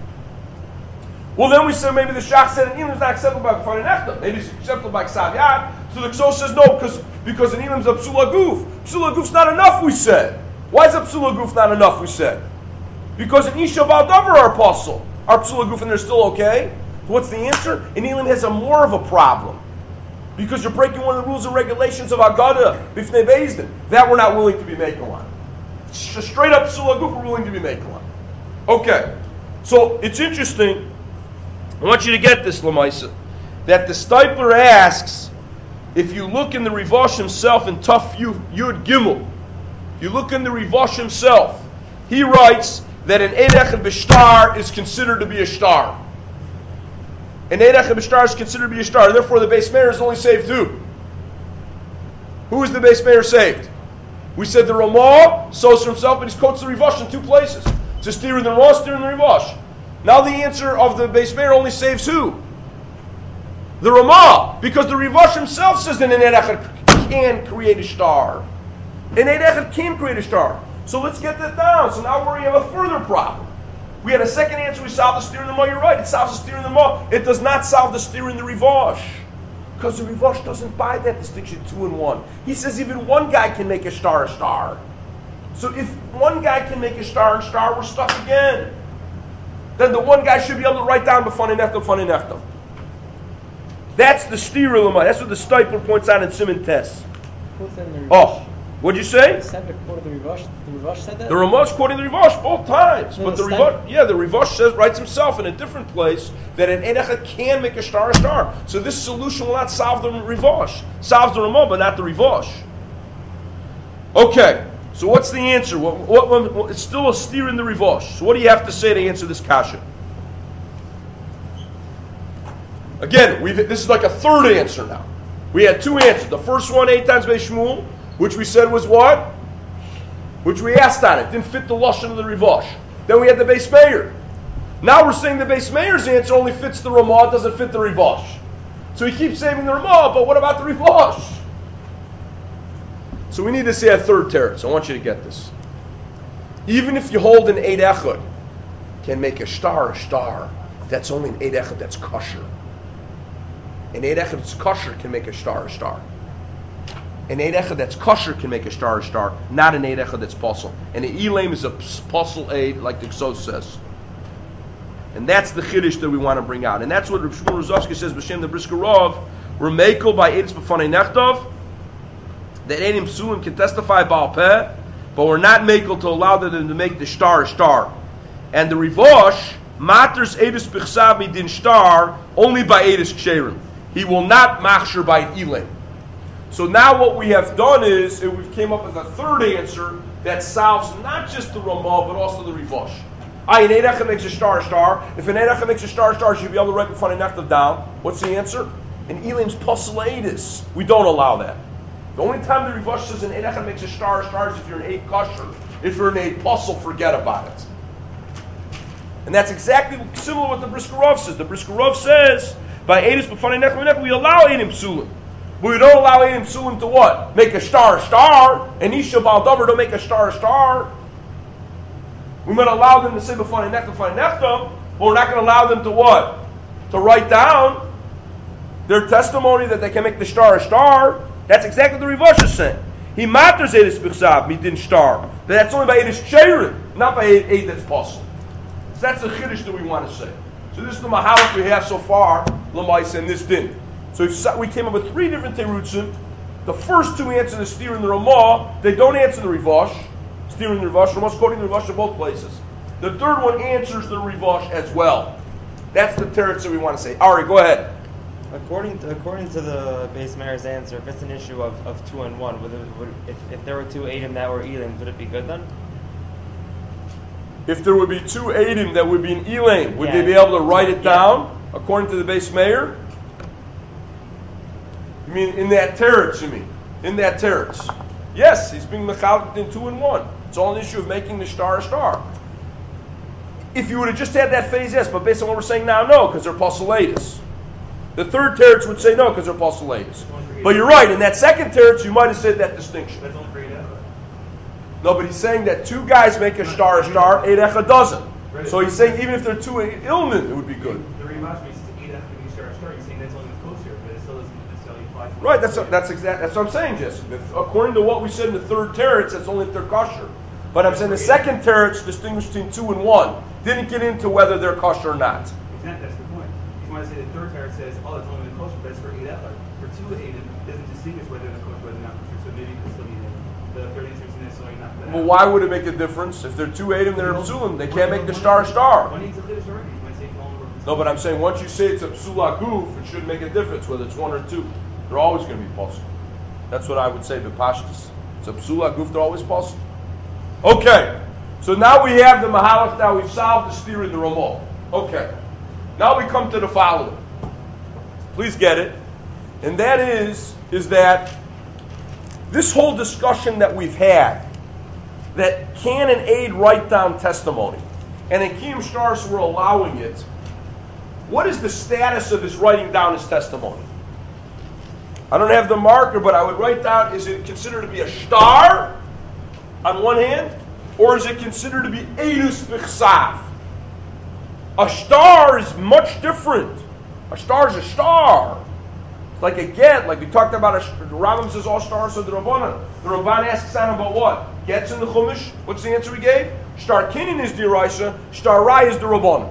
Well, then we said maybe the Shach said an Elim is not acceptable by B'fanei Nechtam. Maybe it's acceptable by Ksav Yad. So the Ksos says no, because because an Elim is a Psula Guf. Psula Guf's not enough, we said. Why is a Psula Guf not enough, we said? Because an Isha Baldavar are apostle. Are Psula Guf and they're still okay? What's the answer? An Elim has a more of a problem. Because you're breaking one of the rules and regulations of Agada, Bifnei Bezdin. That we're not willing to be making on. Straight up Psula Guf, we're willing to be making on. Okay. So it's interesting. I want you to get this, Lamaisa, that the Stipler asks, if you look in the Rivash himself in Tuf Yud Gimel, if you look in the Rivash himself, he writes that an Eidech B'shtar is considered to be a star. An Eidech B'shtar is considered to be a star. Therefore, the Beis Meir is only saved who? Who is the Beis Meir saved? We said the Ramah sows for himself, but he's quotes the Rivash in two places. It's a steer in the Ramah, steer in the Rivash. Now the answer of the Beis Meir only saves who? The Ramah, because the Rivash himself says that an Eidech can create a star. An Eidech can create a star. So let's get that down. So now we have a further problem. We had a second answer, we solved the steer in the Ramah. You're right, it solves the steer in the Ramah. It does not solve the steer in the Rivash. Because the Rivash doesn't buy that distinction two and one. He says even one guy can make a star a star. So if one guy can make a star a star, we're stuck again. Then the one guy should be able to write down B'fanei Nechtam, B'fanei Nechtam. That's the steer Ramah. That's what the Stipler points out in Siman Tes. Oh, what'd you say? Said the quote of the Rivash. The Rivash said that. The Ramah's quoting the Rivash both times, No, but the the Rivash, yeah, the Rivash says writes himself in a different place that an Eidech can make a star a star. So this solution will not solve the Rivash. Solves the Ramah, but not the Rivash. Okay. So what's the answer? What, what, what, it's still a steer in the Rivash. So what do you have to say to answer this kasha? Again, we've, this is like a third answer now. We had two answers. The first one, eight times Beis Shmuel, which we said was what? Which we asked on it. Didn't fit the lashon of the Rivash. Then we had the Beis Meir. Now we're saying the Beis Meir's answer only fits the Ramah, doesn't fit the Rivash. So he keeps saving the Ramah, but what about the Rivash? So we need to say a third teretz. I want you to get this. Even if you hold an eight echad, can make a star a star. That's only an eight echad that's kosher. An eight echad that's kosher can make a star a star. An eight echad that's kosher can make a star a star, not an eight echad that's puzzle. And an elaim is a puzzle eight, like the Ksos says. And that's the chiddush that we want to bring out. And that's what Rav Shmuel Rozovsky says, B'Shem the Brisker Rov, we're mekel by Eidus B'fanei Nechtov, that Eidim Psulim can testify Baal Peh, but we're not mekel to allow them to make the star a star. And the Rivosh, Maters Eidus B'chsav Midin Star, only by Eidus Ksherim. He will not machshir by elaim. So now what we have done is, we came up with a third answer that solves not just the Ramah, but also the Rivosh. Ah, an Eidecha makes a star a star. If an Eidecha makes a star a star, you should be able to write the funny Nechtav down. What's the answer? An Elam's Pusulatus. We don't allow that. The only time the Rivosh says an Eidecha makes a star a star is if you're an eight kosher. If you're an eight puzzle, forget about it. And that's exactly similar to what the Brisker Rov says. The Brisker Rov says, by Eidus B'fanei Nechtav, we allow Eidim Psulim. But we don't allow Eidim Psulim to what? Make a star a star. And Isha Baal Davar don't make a star a star. We might allow them to say B'fanei Nechtav, B'fanei Nechtav, but we're not going to allow them to what? To write down their testimony that they can make the star a star. That's exactly what the Rivosh is saying. He matters Eidus B'chsav, Midin Star. But that's only by Eidus Ksherim, not by Eid that's possible. So that's the chiddush that we want to say. So this is the mahalach we have so far, L'maisa, and this din. So we came up with three different terutzim. The first two answer the steer and the Ramah. They don't answer the Rivosh. Steer and the Rivosh. Ramah's quoting the Rivosh in both places. The third one answers the Rivosh as well. That's the teretz that we want to say. Ari, go ahead. According to, according to the base mayor's answer, if it's an issue of, of two and one, would it, would, if, if there were two Eidim that were Elim, would it be good then? If there would be two Eidim that would be an Elam, would yeah. they be able to write it yeah. down according to the base mayor? You mean in that teretz, you mean? In that teretz. Yes, he's being mechalek in two and one. It's all an issue of making the star a star. If you would have just had that phase, yes, but based on what we're saying now, no, because they're postulatus. The third teretz would say no, because they're postulatus. But you're right, in that second teretz, you might have said that distinction. No, but he's saying that two guys make a star a star, eight echa doesn't. So he's saying even if they're two ilmin, it would be good. The Rivosh means eight echa can be star a star. He's saying that's only the kosher, but it still doesn't necessarily apply to Right, that's that's exact. That's what I'm saying, Jesse. According to what we said in the third teretz, that's only if they're kosher. But I'm saying the second teretz distinguished between two and one didn't get into whether they're kosher or not. Exactly, that's the point. You want to say the third teretz says, oh, it's only the kosher, but it's for eight echa. For two eight, it doesn't distinguish whether they're kosher or they're not kosher. So maybe you can still need it. The third answer isn't necessarily not for that. Well, why would it make a difference? If they're two Eidim, they're a psulim. They can't make the star a star. One needs a chiddush already. You might say you can only work with No, but I'm saying once you say it's a psula goof, it shouldn't make a difference whether it's one or two. They're always going to be possible. That's what I would say, b'pashtus. It's a psula goof, they're always possible. Okay, so now we have the mahalach, now we've solved the steer in the Ramah. Okay, now we come to the following. Please get it. And that is, is that this whole discussion that we've had, that can an aid write down testimony, and in Kiyum Stars we're allowing it, what is the status of his writing down his testimony? I don't have the marker, but I would write down, is it considered to be a star on one hand, or is it considered to be Eidus B'chsav? A star is much different. A star is a star. It's like a get, like we talked about, a, the Rambam says all stars are the Rabbanan. The Rabban asks on about what? Gets in the Chumash. What's the answer we gave? Star Kinyan is the Eraisa, Star Rai is the Rabbanan.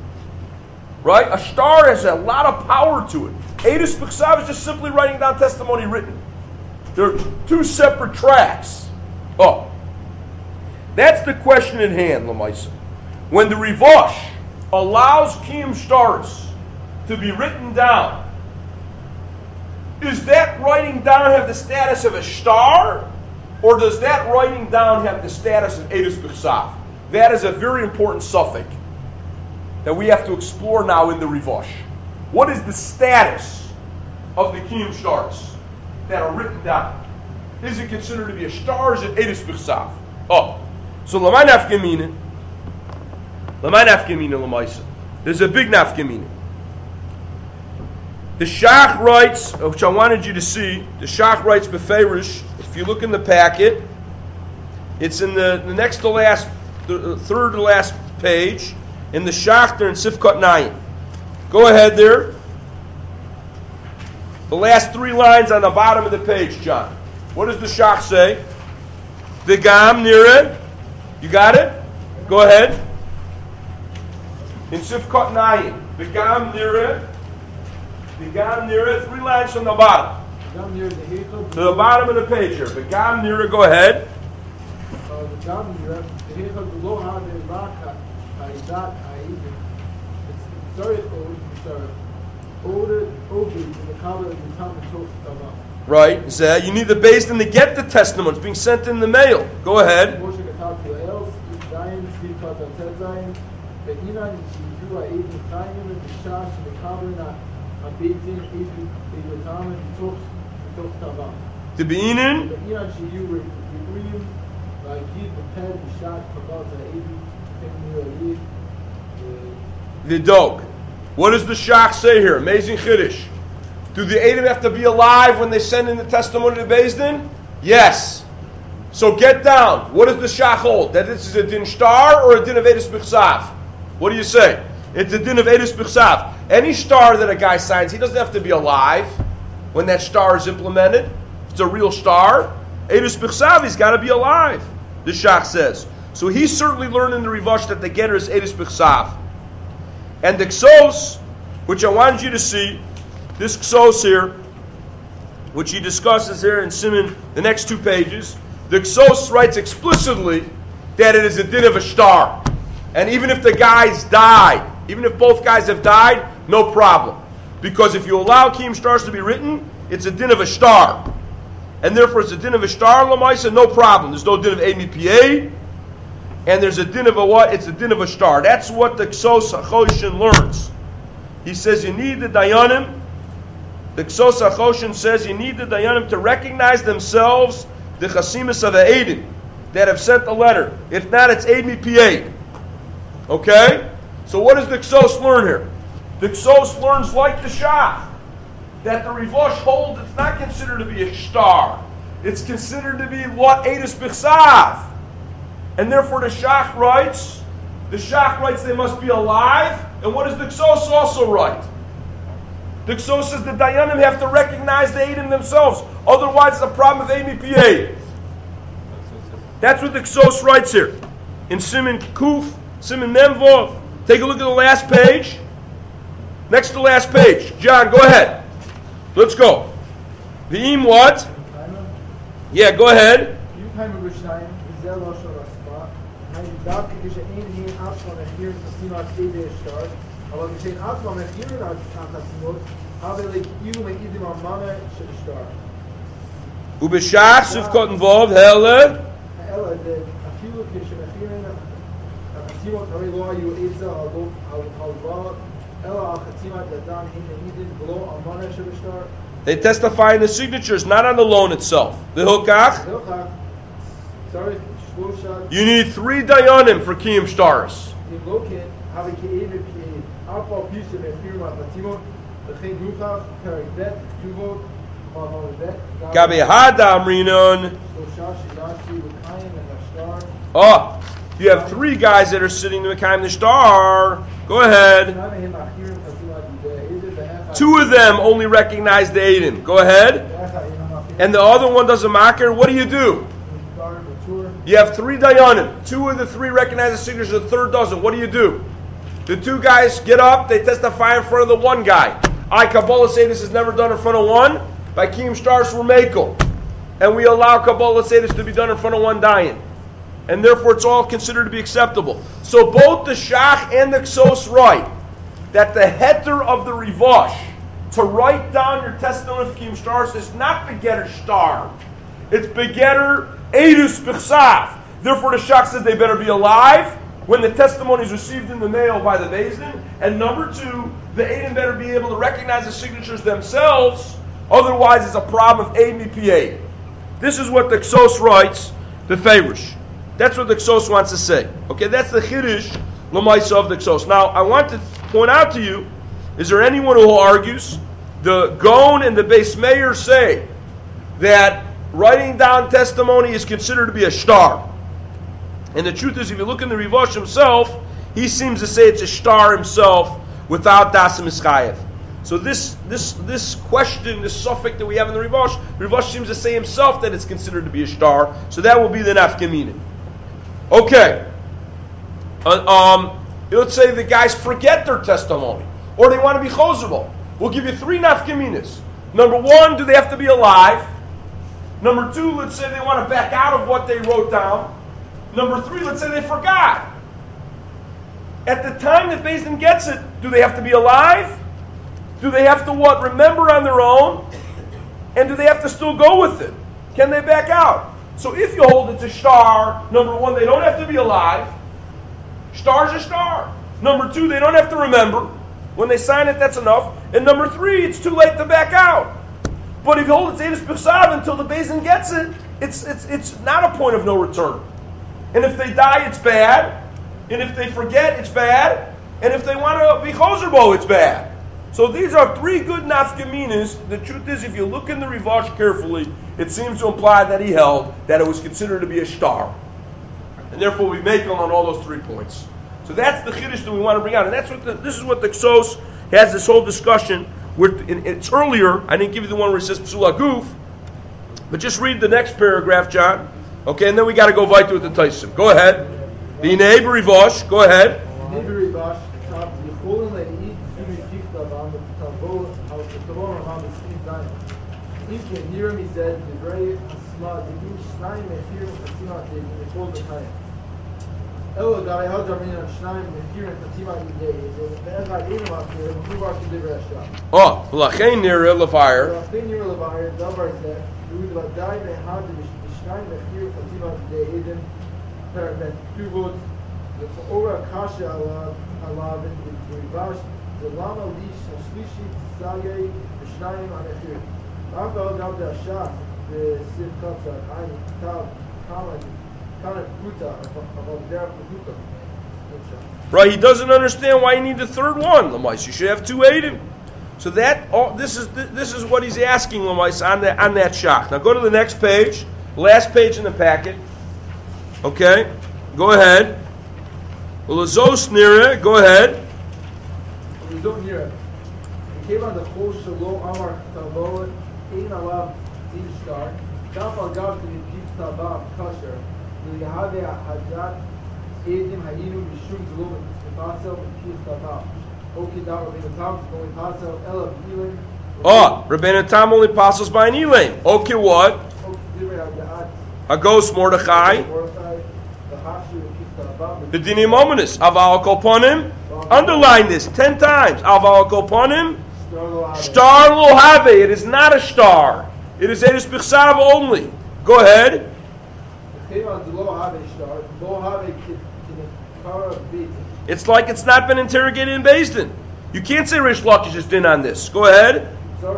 Right? A star has a lot of power to it. Eidus B'chsav is just simply writing down testimony written. They're two separate tracks. Oh. That's the question at hand, L'maisa. When the Rivosh allows Kiyum Stars to be written down, does that writing down have the status of a star, or does that writing down have the status of Eidus B'chsav? That is a very important suffix that we have to explore now in the Rivosh. What is the status of the Kiyum Stars that are written down? Is it considered to be a star, or is it Eidus B'chsav? Oh, so L'may nafkamina, L'may nafkamina l'maisa. There's a big nafkamina. The Shach writes, which I wanted you to see, the Shach writes Beferish, if you look in the packet, it's in the, the next to last the third to last page, in the Shachter and Sifkat Nayim. Go ahead there. The last three lines on the bottom of the page, John. What does the Shach say? The Gam Nira. You got it? Go ahead. In Sifkat Nayim. The Gam Nira. The Gam Nira. Three lines from the bottom. To the bottom of the page here. The Gam Nira. Go ahead. Right. Is that you need the base and to get the testimony. It's being sent in the mail. Go ahead. To be in. The dog. What does the Shach say here? Amazing Chiddush. Do the Eidim have to be alive when they send in the testimony to Beis Din? Yes. So get down. What does the Shach hold? That this is a din shtar or a din of Eidus B'chsav? What do you say? It's a din of Eidus B'chsav. Any shtar that a guy signs, he doesn't have to be alive when that shtar is implemented. It's a real shtar. Eidus B'chsav, he's got to be alive, the Shach says. So he's certainly learning the Rivash that the getter is Eidus B'chsav. And the Ksos, which I wanted you to see, this Ksos here, which he discusses here in Siman, the next two pages, the Ksos writes explicitly that it is a din of a shtar. And even if the guys died, even if both guys have died, no problem. Because if you allow Kiyum stars to be written, it's a din of a shtar. And therefore it's a din of a shtar, Lamaisa, no problem. There's no din of A M P A. And there's a din of a what? It's a din of a shtar. That's what the Ksos HaChoshen learns. He says you need the Dayanim. The Ksos HaChoshen says you need the Dayanim to recognize themselves, the Chasimus of the Eidim, that have sent the letter. If not, it's A M P A. Okay? So what does the Ksos learn here? The Ksos learns like the Shach, that the Rivash holds it's not considered to be a shtar. It's considered to be what? Eidus B'chsav. And therefore the Shach writes, the Shach writes they must be alive. And what does the Ksos also write? The Ksos says the Dayanim have to recognize the Eidim themselves. Otherwise it's a problem of A M P A. That's what the Ksos writes here. In Siman Kuf, Siman Memvov. Take a look at the last page. Next to the last page. John, go ahead. Let's go. V'im what? Yeah, go ahead. Ubeshach Sufkot involved. Hele. They testify in the signatures, not on the loan itself. The Hilkach. You need three dayanim for Kiyum stars. Gabi Hada Amrinon. Oh, you have three guys that are sitting to Mekayim the star. Go ahead. Two of them only recognize the Eidim. Go ahead. And the other one doesn't makir. What do you do? You have three dayanim. Two of the three recognize the signatures, the third doesn't. What do you do? The two guys get up, they testify in front of the one guy. I, Kabbalah, say this is never done in front of one. By Kiyum stars for Mekel. And we allow Kabbalah say this to be done in front of one dayan. And therefore it's all considered to be acceptable. So both the Shach and the Ksos write that the heter of the Rivash to write down your testimony of Kiyum stars is not begetter star. It's begetter Eidus B'chsav. Therefore the Shach says they better be alive when the testimony is received in the mail by the Beis Din. And number two, the Eidim better be able to recognize the signatures themselves. Otherwise it's a problem of A M P A. This is what the Ksos writes, the Feverish. That's what the Ksos wants to say. Okay, that's the Chiddush L'maisa of the Ksos. Now, I want to point out to you, is there anyone who argues? The Gon and the Beis Meir say that writing down testimony is considered to be a shtar. And the truth is, if you look in the Rivash himself, he seems to say it's a star himself without Dasim Ischayev. So this this this question, this suffix that we have in the Rivash, Rivash seems to say himself that it's considered to be a star. So that will be the nafkamina. Okay. Uh, um, let's say the guys forget their testimony, or they want to be chozable. We'll give you three nafkaminas. Number one, do they have to be alive? Number two, let's say they want to back out of what they wrote down. Number three, let's say they forgot. At the time that Beis Din gets it, do they have to be alive? Do they have to what? Remember on their own? And do they have to still go with it? Can they back out? So if you hold it's a star, number one, they don't have to be alive. Star's a star. Number two, they don't have to remember. When they sign it, that's enough. And number three, it's too late to back out. But if you hold it's Eidus B'Chsav until the Beis Din gets it, it's it's it's not a point of no return. And if they die, it's bad. And if they forget, it's bad. And if they want to be chozerbo, it's bad. So these are three good nafkaminas. The truth is, if you look in the Rivash carefully, it seems to imply that he held that it was considered to be a star. And therefore we make them on all those three points. So that's the chiddush that we want to bring out. And that's what the, this is what the Ksos has this whole discussion. Where it's earlier, I didn't give you the one where it says Psula Guf, but just read the next paragraph, John. Okay, and then we got to go weiter with the Taisim. Go ahead. The Nei B'Rivash, go ahead. Oh, L'chein nira l'fire. Right, he doesn't understand why you need the third one, Lamais. You should have two Eidim. So that all, this is this is what he's asking, Lamais, on that on that shach. Now go to the next page, last page in the packet. Okay, go ahead. Ulazos nira, go ahead. Oh, Rabbeinu Tam only passes by an Elaine. Okay, what? Hagos Mordechai. The Dinim Ominous. Aval Koponim. Underline this ten times. Aval Koponim. Star lo have. It is not a star. It is Eidus B'Chsav only. Go ahead. It's like it's not been interrogated in Beis Din. You can't say Rish Lakish is din on this. Go ahead.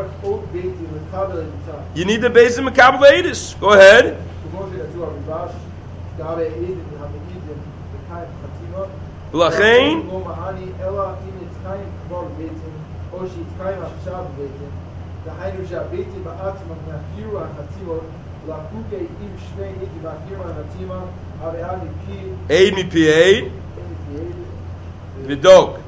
You need the Beis Din Mekabel Eidus. Go ahead. L'chein. Eid mi pi eid. Vidok.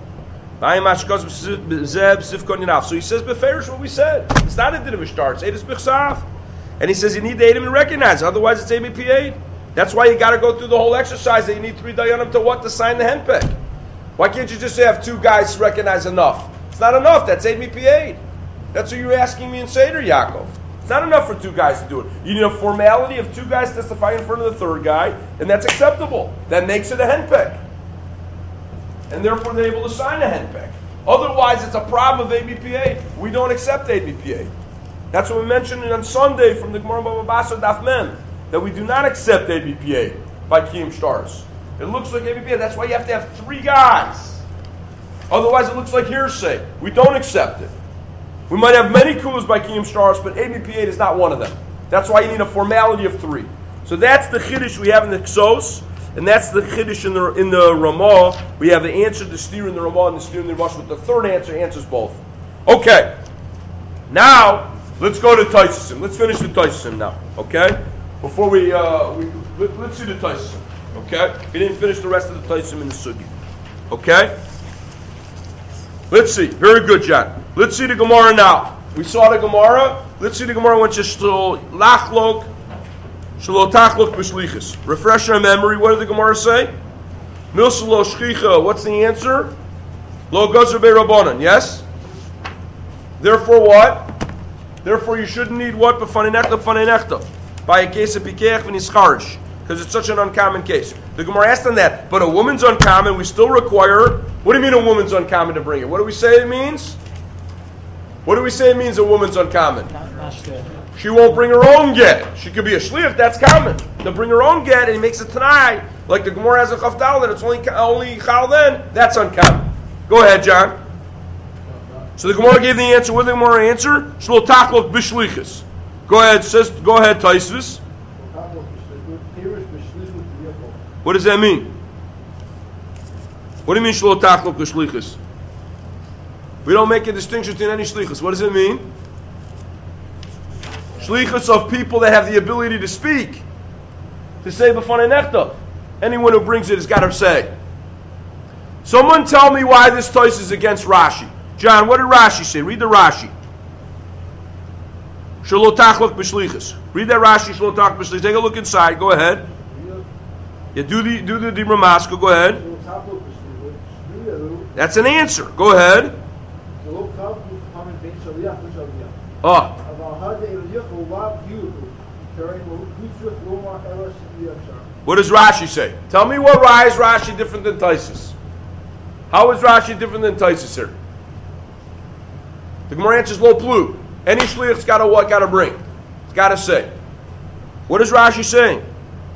So he says beferish what we said. It's not a din of a star. It's Eidus B'Chsav. And he says you need the Eidim to recognize it. Otherwise it's Eid mi pi eid. That's why you got to go through the whole exercise that you need three dayanim to what? To sign the henpek. Why can't you just say have two guys recognize enough? It's not enough. That's Eid mi pi eid. That's what you're asking me in Seder, Yaakov. It's not enough for two guys to do it. You need a formality of two guys testifying in front of the third guy, and that's acceptable. That makes it a henpek. And therefore they're able to sign a henpek. Otherwise, it's a problem of A B P A. We don't accept A B P A. That's what we mentioned on Sunday from the Gemara Baba Basra Daf Mem, that we do not accept A B P A by Kiyum Stars. It looks like A B P A. That's why you have to have three guys. Otherwise, it looks like hearsay. We don't accept it. We might have many kulas by Kiyum Stars, but A B P A is not one of them. That's why you need a formality of three. So that's the chiddush we have in the Ksos, and that's the chiddush in the in the Ramah. We have the answer, the steer in the Ramah, and the steer in the Rush, but the third answer answers both. Okay. Now, let's go to Taisim. Let's finish the Taisim now, okay? Before we, uh, we let, let's see the Taisim. Okay? He didn't finish the rest of the Taisim in the Sugi. Okay? Let's see. Very good, John. Let's see the Gemara now. We saw the Gemara. Let's see the Gemara when Shlo Lachlok, Shlo Tachlok B'Shlichus. Refresh our memory. What did the Gemara say? Milsa Lo Shchicha. What's the answer? Lo Gozer Be'Rabbanan. Yes? Therefore what? Therefore you shouldn't need what? B'fanei nechta, b'fanei nechta. By a case of Pikeach v'nischarish. Because it's such an uncommon case. The Gemara asked on that, but a woman's uncommon, we still require, what do you mean a woman's uncommon to bring it? What do we say it means? What do we say it means a woman's uncommon? Not, not sure. She won't bring her own get. She could be a shliach, that's common. To bring her own get and he makes a tanai, like the Gemara has a chaftal and it's only only chal then, that's uncommon. Go ahead, John. So the Gemara gave the answer. What did the Gemara answer? Shlo tachlok b'shlichus. Go ahead, says. Go ahead, Taisvis. What does that mean? What do you mean shlo tachlok b'shlichus? We don't make a distinction between any shlichus. What does it mean? Shlichus of people that have the ability to speak, to say b'fanei nechta. Anyone who brings it has got to say. Someone tell me why this Tais is against Rashi. John, what did Rashi say? Read the Rashi. Shelo tachlok b'shlichus. Read that Rashi. Shelo tachlok b'shlichus. Take a look inside. Go ahead. Yeah, do the do the Dibra Maska. Go ahead. That's an answer. Go ahead. Oh. What does Rashi say? Tell me what why is Rashi different than Taisus? How is Rashi different than Taisus here? The Gemara answers lo plu. Any shliach's got to what? Got to bring. It's got to say. What is Rashi saying?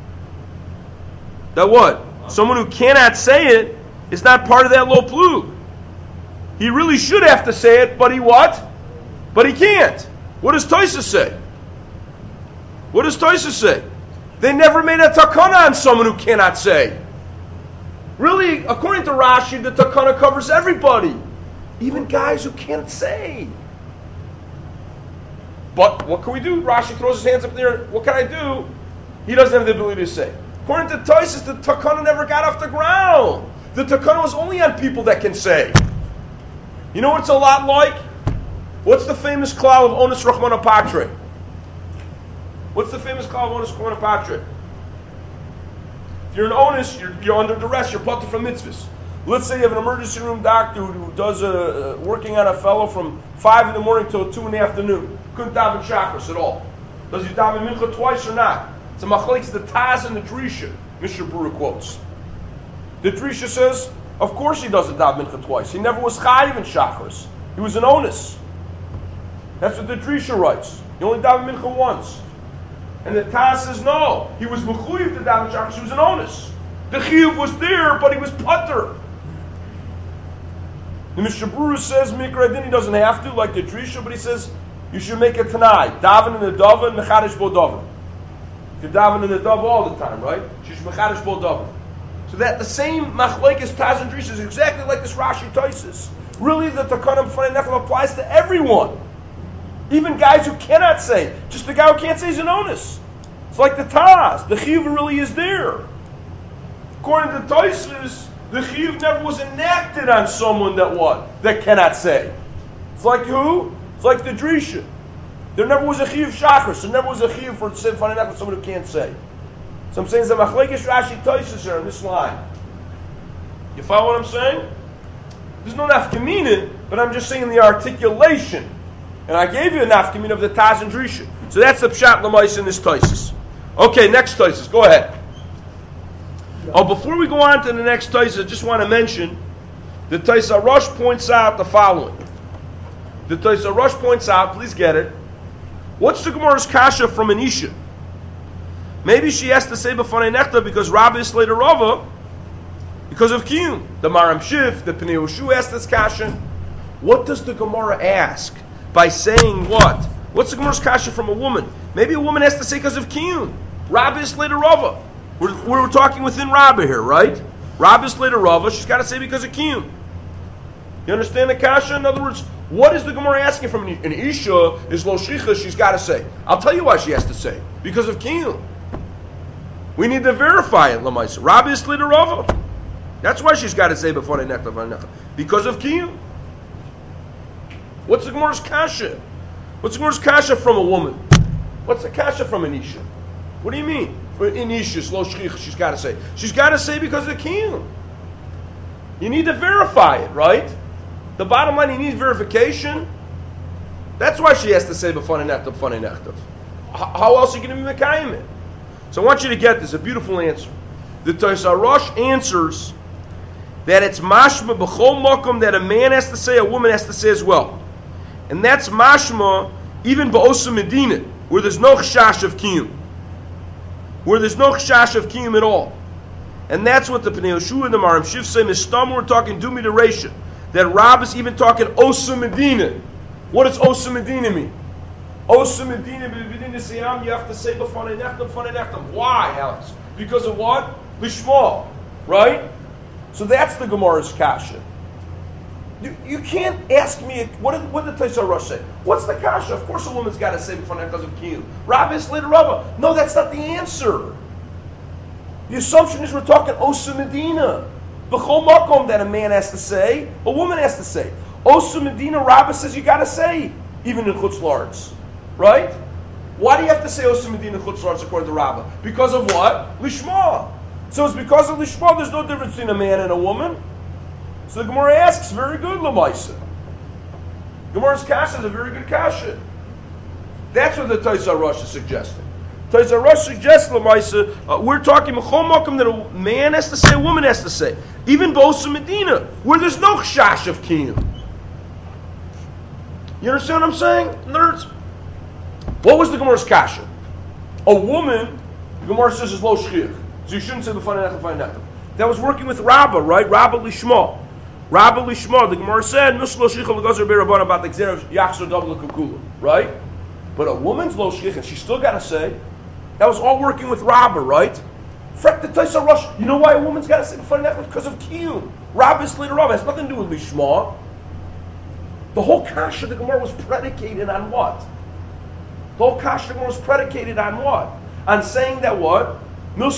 That what? Someone who cannot say it is not part of that lo plu. He really should have to say it, but he what? But he can't. What does Taisus say? What does Taisus say? They never made a takana on someone who cannot say. Really, according to Rashi, the takana covers everybody. Even guys who can't say. But what can we do? Rashi throws his hands up there. What can I do? He doesn't have the ability to say. According to Taisus, the takana never got off the ground. The takana was only on people that can say. You know what it's a lot like? What's the famous klal of Onus Rachmana Patre? What's the famous klal of Onus Rachmana Patre? If you're an onus, you're, you're under duress, you're plucked from mitzvahs. Let's say you have an emergency room doctor who, who does a, uh, working on a fellow from five in the morning till two in the afternoon. Couldn't daven chakras at all. Does he daven mincha twice or not? It's a machlekes the Taz and the Drisha, Mister Brewer quotes. The Drisha says, of course he doesn't daven mincha twice. He never was chayiv in chakras. He was an onus. That's what the Drisha writes. He only daven mincha once. And the Taz says, no, he was mechuyev to daven chakras, he was an onus. The chiyuv was there, but he was putter. The Mishnah Berurah says, Mikra Adin, he doesn't have to, like the Drisha, but he says, you should make it tonight. Daven in the Dava and Mechadish Bo Dava. You daven in the Dava all the time, right? She's Mechadish Bo Dava. So that the same Machlekes Taz and Drisha is exactly like this Rashi Taisus. Really, the Takanim B'fanei nechta applies to everyone. Even guys who cannot say. Just the guy who can't say is an onus. It's like the Taz. The Chiyuv really is there. According to Taisus, the chiyuv never was enacted on someone that what? That cannot say. It's like who? It's like the Drisha. There never was a chiyuv shachris. There never was a chiyuv for b'fanei nechta for someone who can't say. So I'm saying the machlekes Rashi Taisus here in this line. You follow what I'm saying? There's no nafkamina, but I'm just saying the articulation. And I gave you a nafkamina of the Taz and Drisha. So that's the pshat l'mais in this Taisus. Okay, next Taisus. Go ahead. Oh, before we go on to the next Taisa, I just want to mention the Taisa Rosh points out the following. The Taisa Rosh points out, please get it. What's the Gemara's kasha from an Isha? Maybe she has to say b'fanei nechta because Rabbi is later Rava because of Kiyum. The Maram Shif, the Pnei Yoshu asked this kasha. What does the Gemara ask by saying what? What's the Gemara's kasha from a woman? Maybe a woman has to say because of Kiyum. Rabbi is later Rava. We're, we're talking within Rabbah here, right? Rabbah's later Rava, she's got to say because of Kiyum. You understand the kasha? In other words, what is the Gemara asking from an, an Isha is lo shricha, she's got to say. I'll tell you why she has to say. Because of Kiyum. We need to verify it, Lamaisa. Rabbi is Slida Rava. That's why she's got to say before nechtav nechtav. Because of Kiyum. What's the Gemara's kasha? What's the Gemara's kasha from a woman? What's the kasha from an Isha? What do you mean? For in Isha, lo shchich, she's got to say. She's got to say because of Kiyum. You need to verify it, right? The bottom line, you need verification. That's why she has to say before nechtav, before nechtav. How else are you going to be mekayim it? So I want you to get this, a beautiful answer. The Tosar Rosh answers that it's mashma b'chol makom that a man has to say, a woman has to say as well. And that's mashma even ba'osa medina, where there's no chashash of kiyum. Where there's no chashash of kiyum at all. And that's what the Pnei Yehoshua and the Maram Shiv say, Mistam, we're talking Dumi Dereisha. That Rab is even talking Osa Medina. What does Osa Medina mean? Osa Medina, Medina Siyam, you have to say b'fanei nechtam, b'fanei nechtam. Why, Alex? Because of what? Lishma. Right? So that's the Gemara's kasha. You, you can't ask me, what did, what did Tosar Rosh say? What's the kasha? Of course a woman's got to say b'fanei because of kiyum. Rab is later Rava. No, that's not the answer. The assumption is we're talking Osa Medina. B'chol makom that a man has to say, a woman has to say. Osa Medina, Rabba says you got to say, even in Chutz La'aretz. Right? Why do you have to say Osa Medina Chutz La'aretz according to Rabba? Because of what? Lishma. So it's because of Lishma, there's no difference between a man and a woman. So the Gemara asks, very good, Lamaisa. Gemara's kasha is a very good kasha. That's what the Tosar Rosh is suggesting. Tosar Rosh suggests, Lamaisa, uh, we're talking Mechol Makom that a man has to say, a woman has to say. Even B'osa Medina, where there's no chash of kiyum. You understand what I'm saying, nerds? What was the Gemara's kasha? A woman, the Gemara says, is lo shchich. So you shouldn't say b'fanei nechtav, b'fanei nechtav. That was working with Rabbah, right? Rabbah Lishma. Rabbah Lishma. The Gemara said, Nus lo shchich l'gazer be'rabban about the gzera of yachzor double l'kukula. Right? But a woman's lo shchich, and she still got to say, that was all working with Rabbah, right? Frek the Tosar Rosh. You know why a woman's got to say b'fanei nechtav? Because of kiyum. Rabbah is later Rabbah. It has nothing to do with Lishma. The whole kasha of the Gemara was predicated on what? The whole kasha of the Gemara was predicated on what? On saying that what? But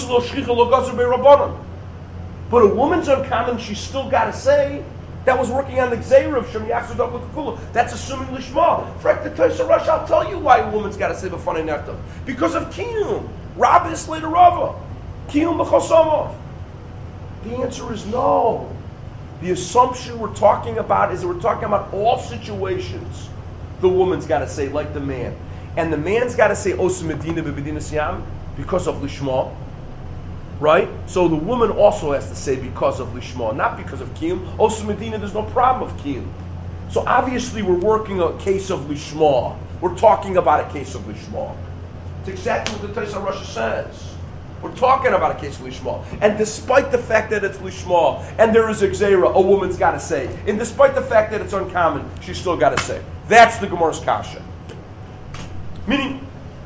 a woman's uncommon, she's still got to say, that was working on the Gzeira of Shem Yachzor Double Kukula. That's assuming Lishma. Frek the Tosar Rosh, I'll tell you why a woman's got to say b'fanei nechtav. Because of Kiyum. Rabbi is later Rava. Kiyum b'chosomov. The answer is no. The assumption we're talking about is that we're talking about all situations the woman's got to say, like the man. And the man's got to say, Osa Medina b'Medina Siyam, because of Lishma. Right? So the woman also has to say because of Lishma, not because of Kiyum. Osa Medina, there's no problem of Kiyum. So obviously we're working a case of Lishma. We're talking about a case of Lishma. It's exactly what the Tosar Rosh says. We're talking about a case of Lishma. And despite the fact that it's Lishma, and there is a Gzeira, a woman's got to say. And despite the fact that it's uncommon, she's still got to say. That's the Gemara's kasha. Meaning,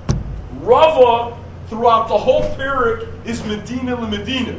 Rava, throughout the whole parak, is Medina le Medina.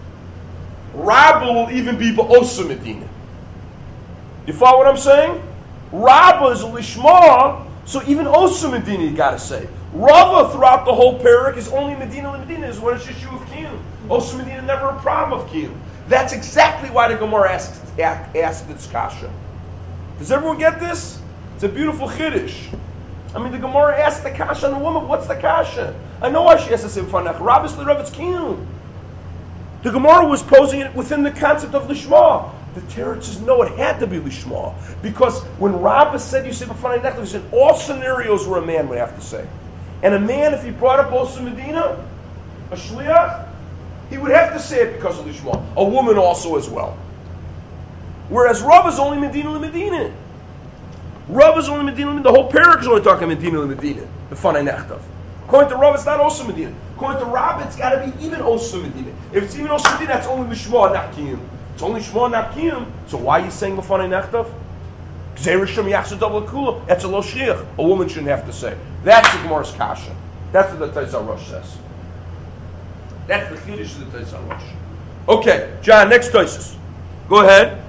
Rabbah will even be Ba'osa Medina. You follow what I'm saying? Rabbah is a Lishma, so even Osa Medina you got to say. Rava throughout the whole parak is only Medina le Medina, is when it's issue of Kiyum. Osa Medina never a problem of Kiyum. That's exactly why the Gemara asked, asked its kasha. Does everyone get this? It's a beautiful chiddush. I mean, the Gemara asked the kasha on the woman. What's the kasha? I know why she has to say b'fanei nechtav. Rabbis l'rav, it's kiyum. The Gemara was posing it within the concept of lishma. The Teretz says no, it had to be lishma because when Rabbah said you say b'fanei nechtav, he said all scenarios where a man would have to say, and a man, if he brought up Osa Medina, a shliach, he would have to say it because of lishma. A woman also as well. Whereas Rav is only Medina le Medina. Rav is only Medina le Medina. The whole parak is only talking Medina le Medina. The b'fanei nechtav. According to Rav, it's not Osa Medina. According to Rav, it's got to be even Osa Medina. If it's even Osa Medina, that's only Lishma, not Kiyum. It's only Shma, not Kiyum. So why are you saying b'fanei nechtav? Gzeira Shem Yachzor Double Kula. That's a lo shiach. A woman shouldn't have to say. That's the Gemara's kasha. That's what the Tosar Rosh says. That's the chiddush of the Tosar Rosh. Okay, John, next Tosas. Go ahead.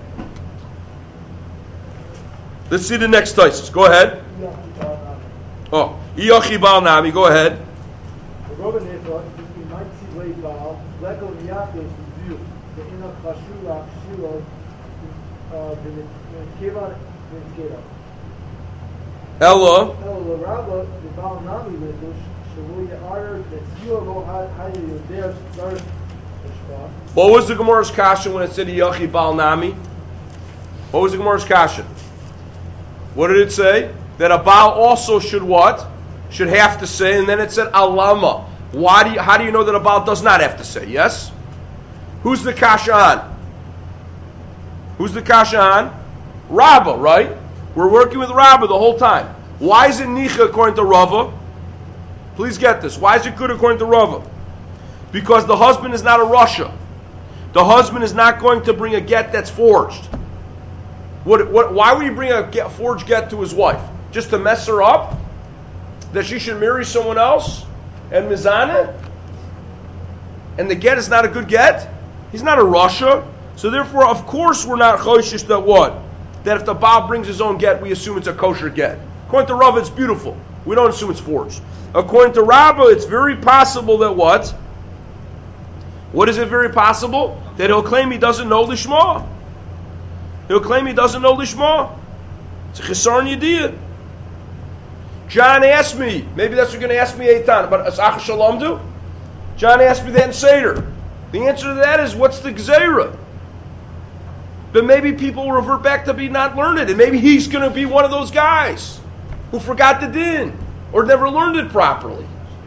Let's see the next Tosas. Go ahead. Oh, Iyochi Bal Nami. Go ahead. The Robin thought we might see later Baal, Leko Miyakos, View, the Enoch Hashulach, Shiloh, the Kivan, the Kira. Ella. Ella, Rabba, the Baal Nami Lidush, Shavuya Arder, the Tzio, Hayu, there's Zarth. What was the Gemara's kasha when it said Yachi Baal Nami? What was the Gemara's kasha? What did it say? That a Baal also should what? Should have to say, and then it said Alama. Why do you, how do you know that a Baal does not have to say? Yes? Who's the kasha on? Who's the kasha on? Rabbah, right? We're working with Rabbah the whole time. Why is it Nicha according to Rava? Please get this. Why is it good according to Rava? Because the husband is not a Rasha. The husband is not going to bring a get that's forged. What, what, why would he bring a get, forged get to his wife? Just to mess her up? That she should marry someone else? And mizana? And the get is not a good get? He's not a Rasha. So therefore, of course, we're not choishish that what? That if the Baal brings his own get, we assume it's a kosher get. According to Rav, it's beautiful. We don't assume it's forged. According to Rabbah, it's very possible that what? What is it very possible? That he'll claim he doesn't know Lishma. He'll claim he doesn't know Lishma. It's a Chisar Yediyah. John asked me, maybe that's what you're going to ask me Eitan, but Asach Shalom do? John asked me that in Seder. The answer to that is, what's the Gzeira? But maybe people will revert back to be not learned, and maybe he's going to be one of those guys who forgot the din, or never learned it properly.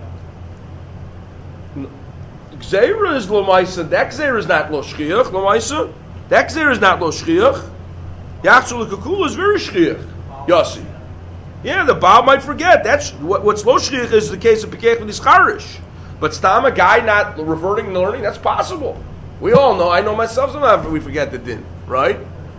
Gzeira is lo maisa. That Gzeira is not lo shchiach. Lo maisa. That Gzeira is not lo shchiach. Yachzul l'kakula is very shchiach. Yossi. Yeah, the Baal might forget. That's what, what's lo shchiach is the case of Pekech and Ischarish. But stam a guy not reverting and learning, that's possible. We all know. I know myself. Sometimes we forget the din, right?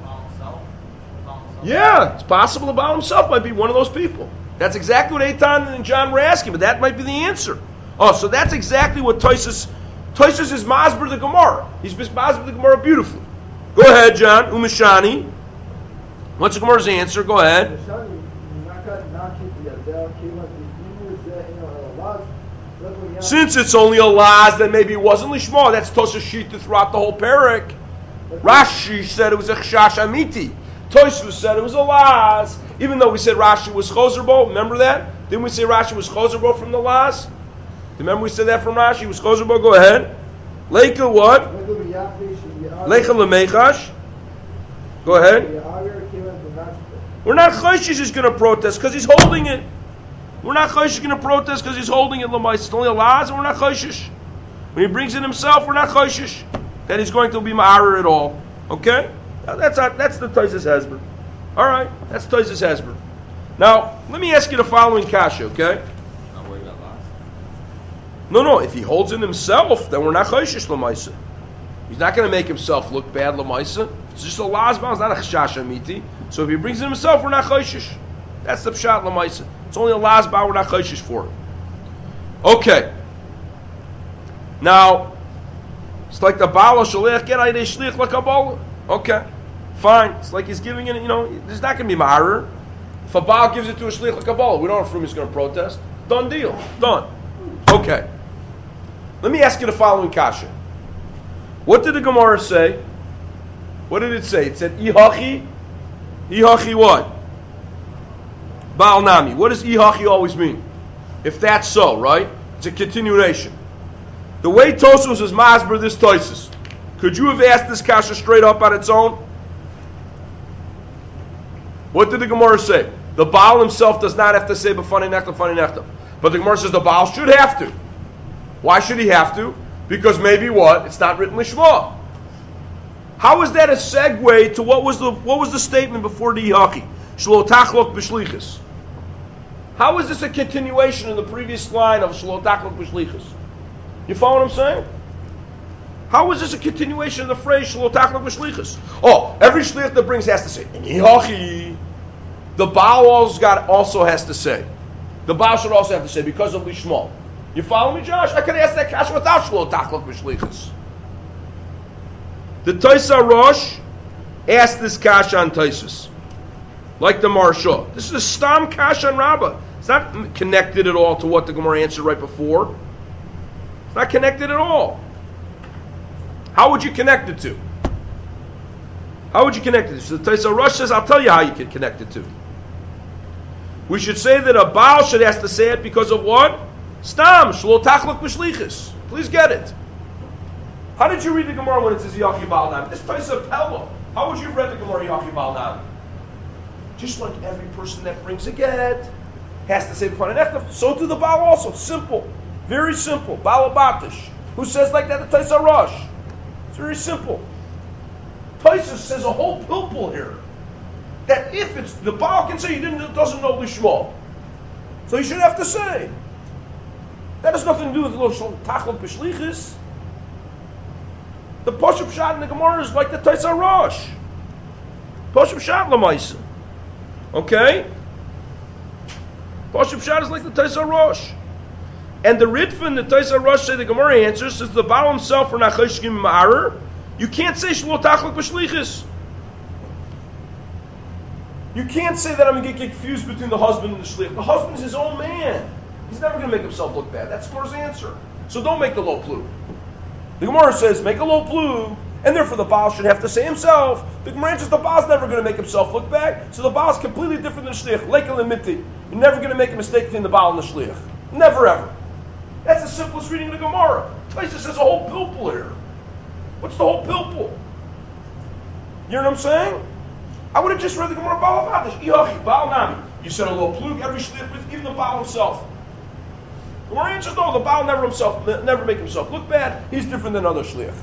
Yeah, it's possible the Baal himself might be one of those people. That's exactly what Eitan and John were asking, but that might be the answer. Oh, so that's exactly what Toisus. Toisus is Masber the Gemara. He's Masber the Gemara beautifully. Go ahead, John. Umishani. What's the Gemara's answer? Go ahead. Since it's only a laz, then maybe it wasn't Lishma. That's Tosus Shita throughout the whole parak. Rashi said it was a Chashash Amiti. Tosus said it was a laz. Even though we said Rashi was Chozerbo. Remember that? Didn't we say Rashi was Chozerbo from the laz? Remember we said that from Rashi? It was Chozerbo. Go ahead. Leika what? Leika lemechash. Go ahead. We're not Chayshish is going to protest because he's holding it. We're not Chayshish going to protest because he's holding it. It's only a laz, and we're not Chayshish. When he brings it himself, we're not Chayshish that he's going to be ma'arer at all. Okay? Now that's our, that's the Toises Hezber. All right, that's Toises Hezber. Now let me ask you the following kasha. Okay? Not worried about laz. No, no. If he holds it himself, then we're not Chayshish l'maisa. He's not going to make himself look bad l'maisa. It's just a laz, it's not a chashash amiti. So if he brings it himself, we're not chayshish. That's the pshat l'maisa. It's only a laz ba, we're not chayshish for it. Okay. Now, it's like the bala shalech get ayde shlich l'kabbalah. Okay, fine. It's like he's giving it. You know, there's not going to be ma'arer. If a baal gives it to a shlich l'kabbalah, we don't know if he's going to protest. Done deal. Done. Okay. Let me ask you the following kasha. What did the Gemara say? What did it say? It said, Ihachi. Ihachi what? Baal Nami. What does Ihachi always mean? If that's so, right? It's a continuation. The way Tosos is masber this Tosos, could you have asked this kasha straight up on its own? What did the Gemara say? The Baal himself does not have to say b'fanei nechtam, b'fanei nechtam. But the Gemara says the Baal should have to. Why should he have to? Because maybe what? It's not written Lishma. How is that a segue to what was the what was the statement before the Ihachi? Shlo tachlok b'shlichus. How is this a continuation of the previous line of Shlo tachlok b'shlichus? You follow what I'm saying? How is this a continuation of the phrase Shlo tachlok b'shlichus? Oh, every shlich that brings has to say Ihachi. The Baal also, got, also has to say. The Baal should also have to say because of Lishma. You follow me, Josh? I could ask that kasha without Shlo tachlok b'shlichus. The Taisa Rosh asked this kasha on Taisus, like the Marsha. This is a stam kasha on Rabbah. It's not connected at all to what the Gemara answered right before. Not connected at all. How would you connect the two? How would you connect it? So the Taisa Rosh says, I'll tell you how you can connect the two. We should say that a Baal should have to say it because of what? Stam, shlo tachlok b'shlichus. Please get it. How did you read the Gemara when it says Yachi Baal Nami? This Taisa Pella. How would you have read the Gemara Yachi Baal Nami? Just like every person that brings a get has to say the Pananechta, so do the Baal also. Simple. Very simple. Baal Batish. Who says like that the Taisa Rosh? It's very simple. Taisa says a whole pilpul here. That if it's, the Baal can say he didn't, doesn't know Lishma. So he should have to say. That has nothing to do with the Tachlok B'Shlichus. The Pashup Shad in the Gemara is like the Taisa Rosh. Pashup Shad L'maisa. Okay? Pashup Shad is like the Taisa Rosh. And the Ritva the Taisa Rosh say the Gemara answers, says the Baal himself for Nachashkim Ma'arer, you can't say Shlo Tachlok B'Shlichus. You can't say that I'm going to get confused between the husband and the shliach. The husband is his own man. He's never going to make himself look bad. That's Gemara's answer. So don't make the low plug. The Gemara says, make a low plug, and therefore the Baal should have to say himself. The Gemara answers, the Baal's never going to make himself look bad, so the Baal's completely different than the shliach. Lekel and minti. You're never going to make a mistake between the Baal and the shliach. Never ever. That's the simplest reading of the Gemara. Taisa says a whole pilpul here. What's the whole pilpul? You know what I'm saying? I would have just read the Gemara Baal Avadish. Iyachi, Baal Nami. You said a little plug, every shliach, even the Baal himself. The Gemara answers, no, the Baal never himself, never make himself look bad. He's different than other shliach.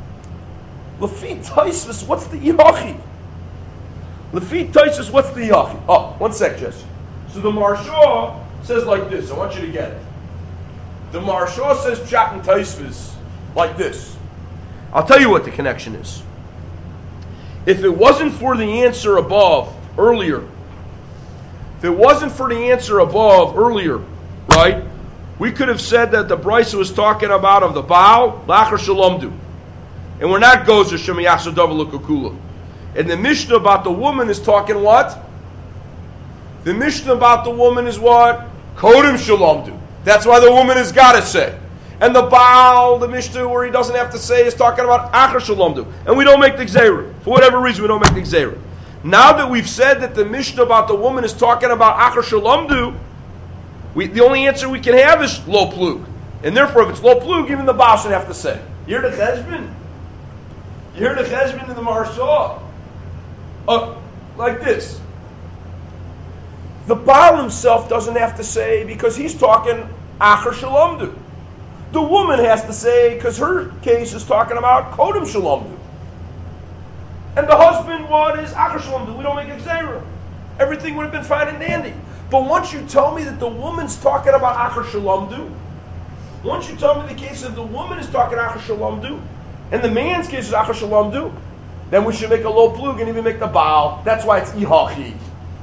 Lefi Taisus, what's the Iyachi? Lefi Taisus, what's the Iyachi? Oh, one sec, Jesse. So the Marsha says like this. I want you to get it. The Marsha says Pshat and Taisvis like this. I'll tell you what the connection is. If it wasn't for the answer above earlier, if it wasn't for the answer above earlier, right, we could have said that the Brisa was talking about of the Baal, Lachar Shalomdu. And we're not Gozer Shemiyasa Davar L'Kukula. And the Mishnah about the woman is talking what? The Mishnah about the woman is what? Kodem Shalomdu. That's why the woman has got to say. And the Baal, the Mishnah where he doesn't have to say, is talking about Achar Shalomdu. And we don't make the Gzeira. For whatever reason, we don't make the Gzeira. Now that we've said that the Mishnah about the woman is talking about Achar Shalomdu, we, the only answer we can have is Lo Plug. And therefore, if it's Lo Plug, even the Baal should have to say. You hear the Cheshbon? You hear the Cheshbon in the Marsha? Uh, like this. The Baal himself doesn't have to say because he's talking Achar Shalomdu. The woman has to say because her case is talking about Kodem Shalomdu. And the husband, what is Achar Shalomdu? We don't make Gzeira. Everything would have been fine and dandy. But once you tell me that the woman's talking about Achar Shalomdu, once you tell me the case of the woman is talking Achar Shalomdu, and the man's case is Achar Shalomdu, then we should make a low plug and even make the Baal. That's why it's Ihachi.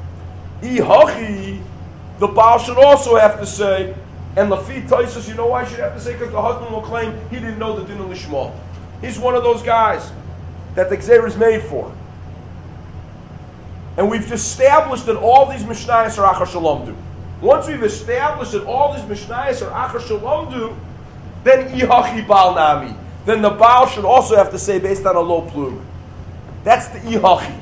Ihachi, the Baal should also have to say, and Lafi Taisus, you know why I should have to say? Because the husband will claim he didn't know the din of Lishma. He's one of those guys that the Gzeira is made for. And we've established that all these Mishnayos are Achar Shalomdu. Once we've established that all these Mishnayos are Achar Shalomdu, then Ihachi Baal Nami. Then the Baal should also have to say based on a low plug. That's the Ihachi.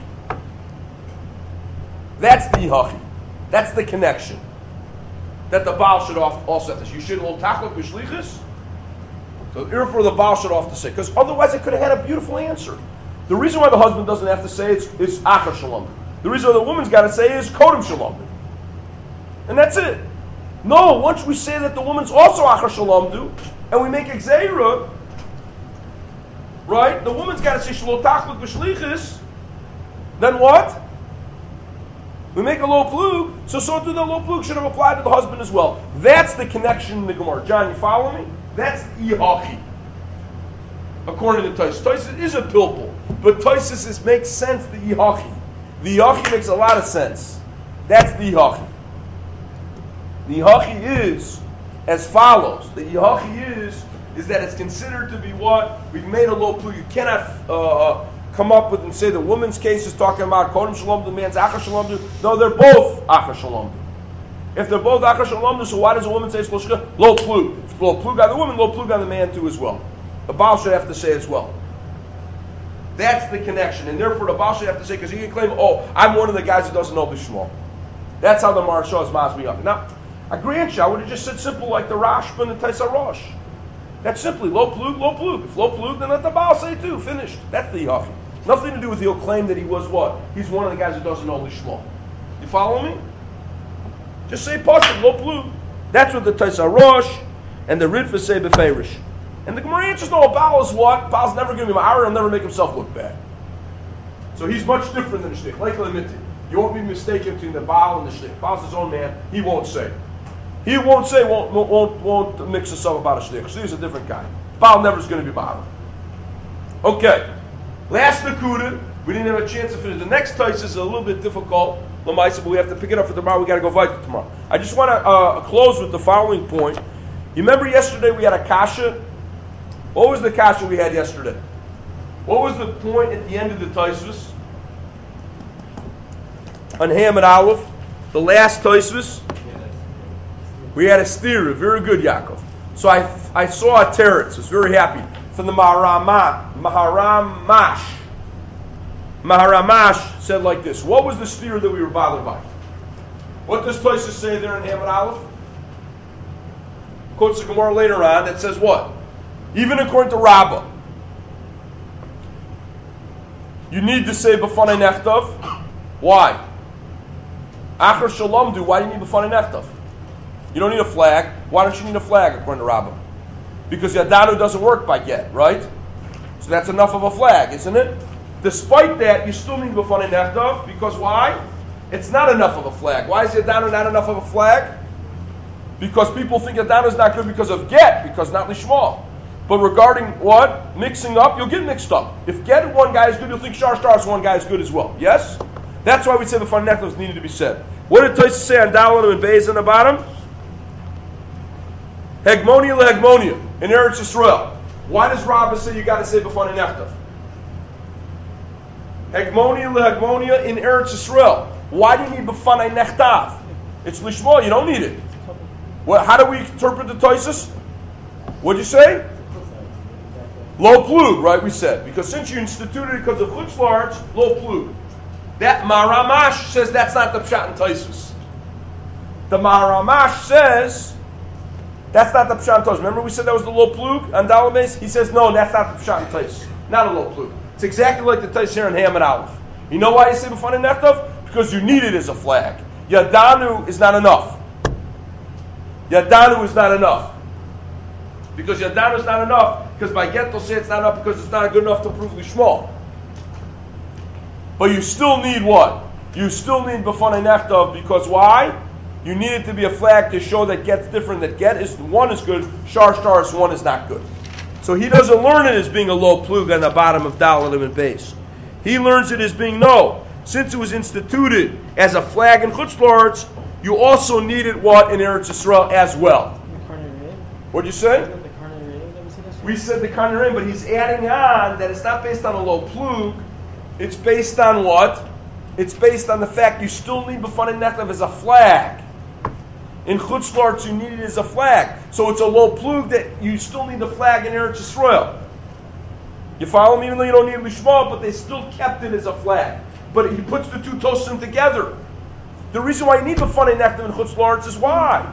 That's the Ihachi. That's the connection. That the Baal should also have to say. You should hold Tachlok B'Shlichus. So therefore the Baal should have to say. Because otherwise it could have had a beautiful answer. The reason why the husband doesn't have to say it is Achar Shalom. The reason why the woman's got to say is Kodem Shalom. And that's it. No, once we say that the woman's also Achar Shalom, and we make a Gzeira, right? The woman's got to say Shlo Tachlok B'Shlichus. Then what? We make a low plug, so so too the low plug should have applied to the husband as well. That's the connection in the Gemara. John, you follow me? That's the Ihachi. According to Taisus. Taisus is a pilpul, but Taisus is, makes sense, the Ihachi. The Ihachi makes a lot of sense. That's the Ihachi. The Ihachi is as follows. The Ihachi is, is that it's considered to be what? We've made a low plug. You cannot uh, come up with and say the woman's case is talking about Kodem Shalom, the man's Achar Shalom. No, they're both Achar Shalom. If they're both Achar Shalom, so why does a woman say it's Lo Shchita? Lo Plug. It's Lo Plug on the woman, Lo Plug on the man too as well. The Baal should have to say as well. That's the connection. And therefore the Baal should have to say, because he can claim, oh, I'm one of the guys who doesn't know Bishmal. That's how the Maharsha is Mazmi up. Now, I grant you, I would have just said simple like the Rashba and the Taisa Rosh. That's simply Lo Plug, Lo Plug. If Lo Plug, then let the Baal say too. Finished. That's the Yafi. Nothing to do with he'll claim that he was what? He's one of the guys who doesn't know Lishma. You follow me? Just say Pasuk, Lo Plug. That's what the Taisa Rosh and the Ritva say Beferish. And the Gemara answers, no, Baal is what? Baal's never going to be Ma'ara, he'll never make himself look bad. So he's much different than the Shtik. Like Lamiti. You won't be mistaken between the Baal and the Shtik. Baal's his own man, he won't say. He won't say, won't won't, won't mix himself about a Shtik. So he's a different guy. Baal never is going to be Ma'ara. Okay. Last Nakuda, we didn't have a chance to finish. The next Tais is a little bit difficult, Lamaisa, but we have to pick it up for tomorrow. We got to go Vayta tomorrow. I just want to uh, close with the following point. You remember yesterday we had a Kasha? What was the Kasha we had yesterday? What was the point at the end of the Taisvus? On Ham and Aleph, the last Taisvus, we had a stira. Very good, Yaakov. So I I saw a teretz. I was very happy. From the Maharama, Maharamash. Maharamash said like this. What was the stira that we were bothered by? What does Taisvus say there in Ham and Aleph? Quotes the Gemara later on that says what? Even according to Rabbah, you need to say B'fanei Nechtav. Why? Achar Shalom do. Why do you need B'fanei Nechtav? You don't need a flag. Why don't you need a flag according to Rabbah? Because Yadanu doesn't work by get, right? So that's enough of a flag, isn't it? Despite that, you still need B'fanei Nechtav. Because why? It's not enough of a flag. Why is Yadanu not enough of a flag? Because people think Yadanu is not good because of get, because not Lishma. But regarding what? Mixing up, you'll get mixed up. If get one guy is good, you'll think Shar Shtar one guy is good as well. Yes? That's why we say the B'fanei Nechtav needed to be said. What did Taisa say on Dalet and Beis on the bottom? Hegmonia lehegmonia in Eretz Yisrael. Why does Rabbah say you got to say B'fanei Nechtav? Hegmonia lehegmonia in Eretz Yisrael. Why do you need B'fanei Nechtav? It's Lishma, you don't need it. Well, how do we interpret the Taisus? What'd you say? Lo Plug, right, we said. Because since you instituted it because of Chutz La'aretz, Lo Plug. That Maharamash says that's not the Pshat in Taisus. The Maharamash says that's not the Pshat in Taisus. Remember we said that was the Lo Plug on Dalamais? He says no, that's not the Pshat in Taisus. Not a Lo Plug. It's exactly like the Taisus here in Ham and Aleph. You know why you say B'fanei Nechtav? Because you need it as a flag. Yadanu is not enough. Yadanu is not enough. Because Yadanu is not enough, because by get they'll say it's not enough because it's not good enough to prove Lishma. But you still need what? You still need B'fanei Nechtav because why? You need it to be a flag to show that get's different, that get is one is good, Shar Shtar is one is not good. So he doesn't learn it as being a Lo Plug on the bottom of Dalet and Beis. He learns it as being no. Since it was instituted as a flag in Chutz La'aretz, you also need it what in Eretz Yisrael as well. What'd you say? We said the Karnarim, but he's adding on that it's not based on a Lo Plug. It's based on what? It's based on the fact you still need B'fanei Nechtav as a flag. In Chutz La'aretz, you need it as a flag. So it's a Lo Plug that you still need the flag in Eretz Yisrael. You follow me? Even though you don't need Lishma, but they still kept it as a flag. But he puts the two Tosim together. The reason why you need B'fanei Nechtav in Chutz La'aretz is why?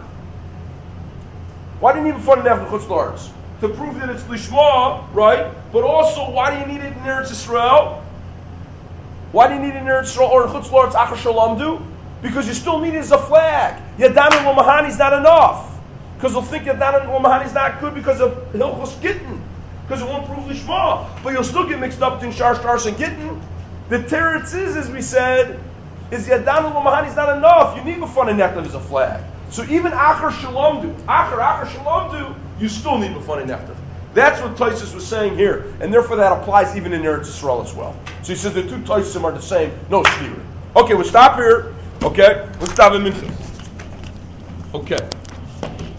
Why do you need B'fanei Nechtav in Chutz La'aretz? To prove that it's Lishma, right? But also, why do you need it in Eretz Yisrael? Why do you need it in Eretz Yisrael or in Chutz La'aretz Achar Shalom do? Because you still need it as a flag. Yadanu L'Mahani is not enough. Because they'll think Yadanu L'Mahani is not good because of Hilchos Gittin. Because it won't prove Lishma. But you'll still get mixed up between Shar Shtar and Gittin. The teretz is, as we said, is Yadanu L'Mahani is not enough. You need B'fanei Nechtav as a flag. So even Achar Shalom do, Achar, Achar Shalom do, you still need B'fanei Nechtav. That's what Taisus was saying here, and therefore that applies even in Eretz Yisrael as well. So he says the two Taisusim are the same, no shtirim. Okay, we'll stop here. Okay, we'll stop in Minchas. Okay.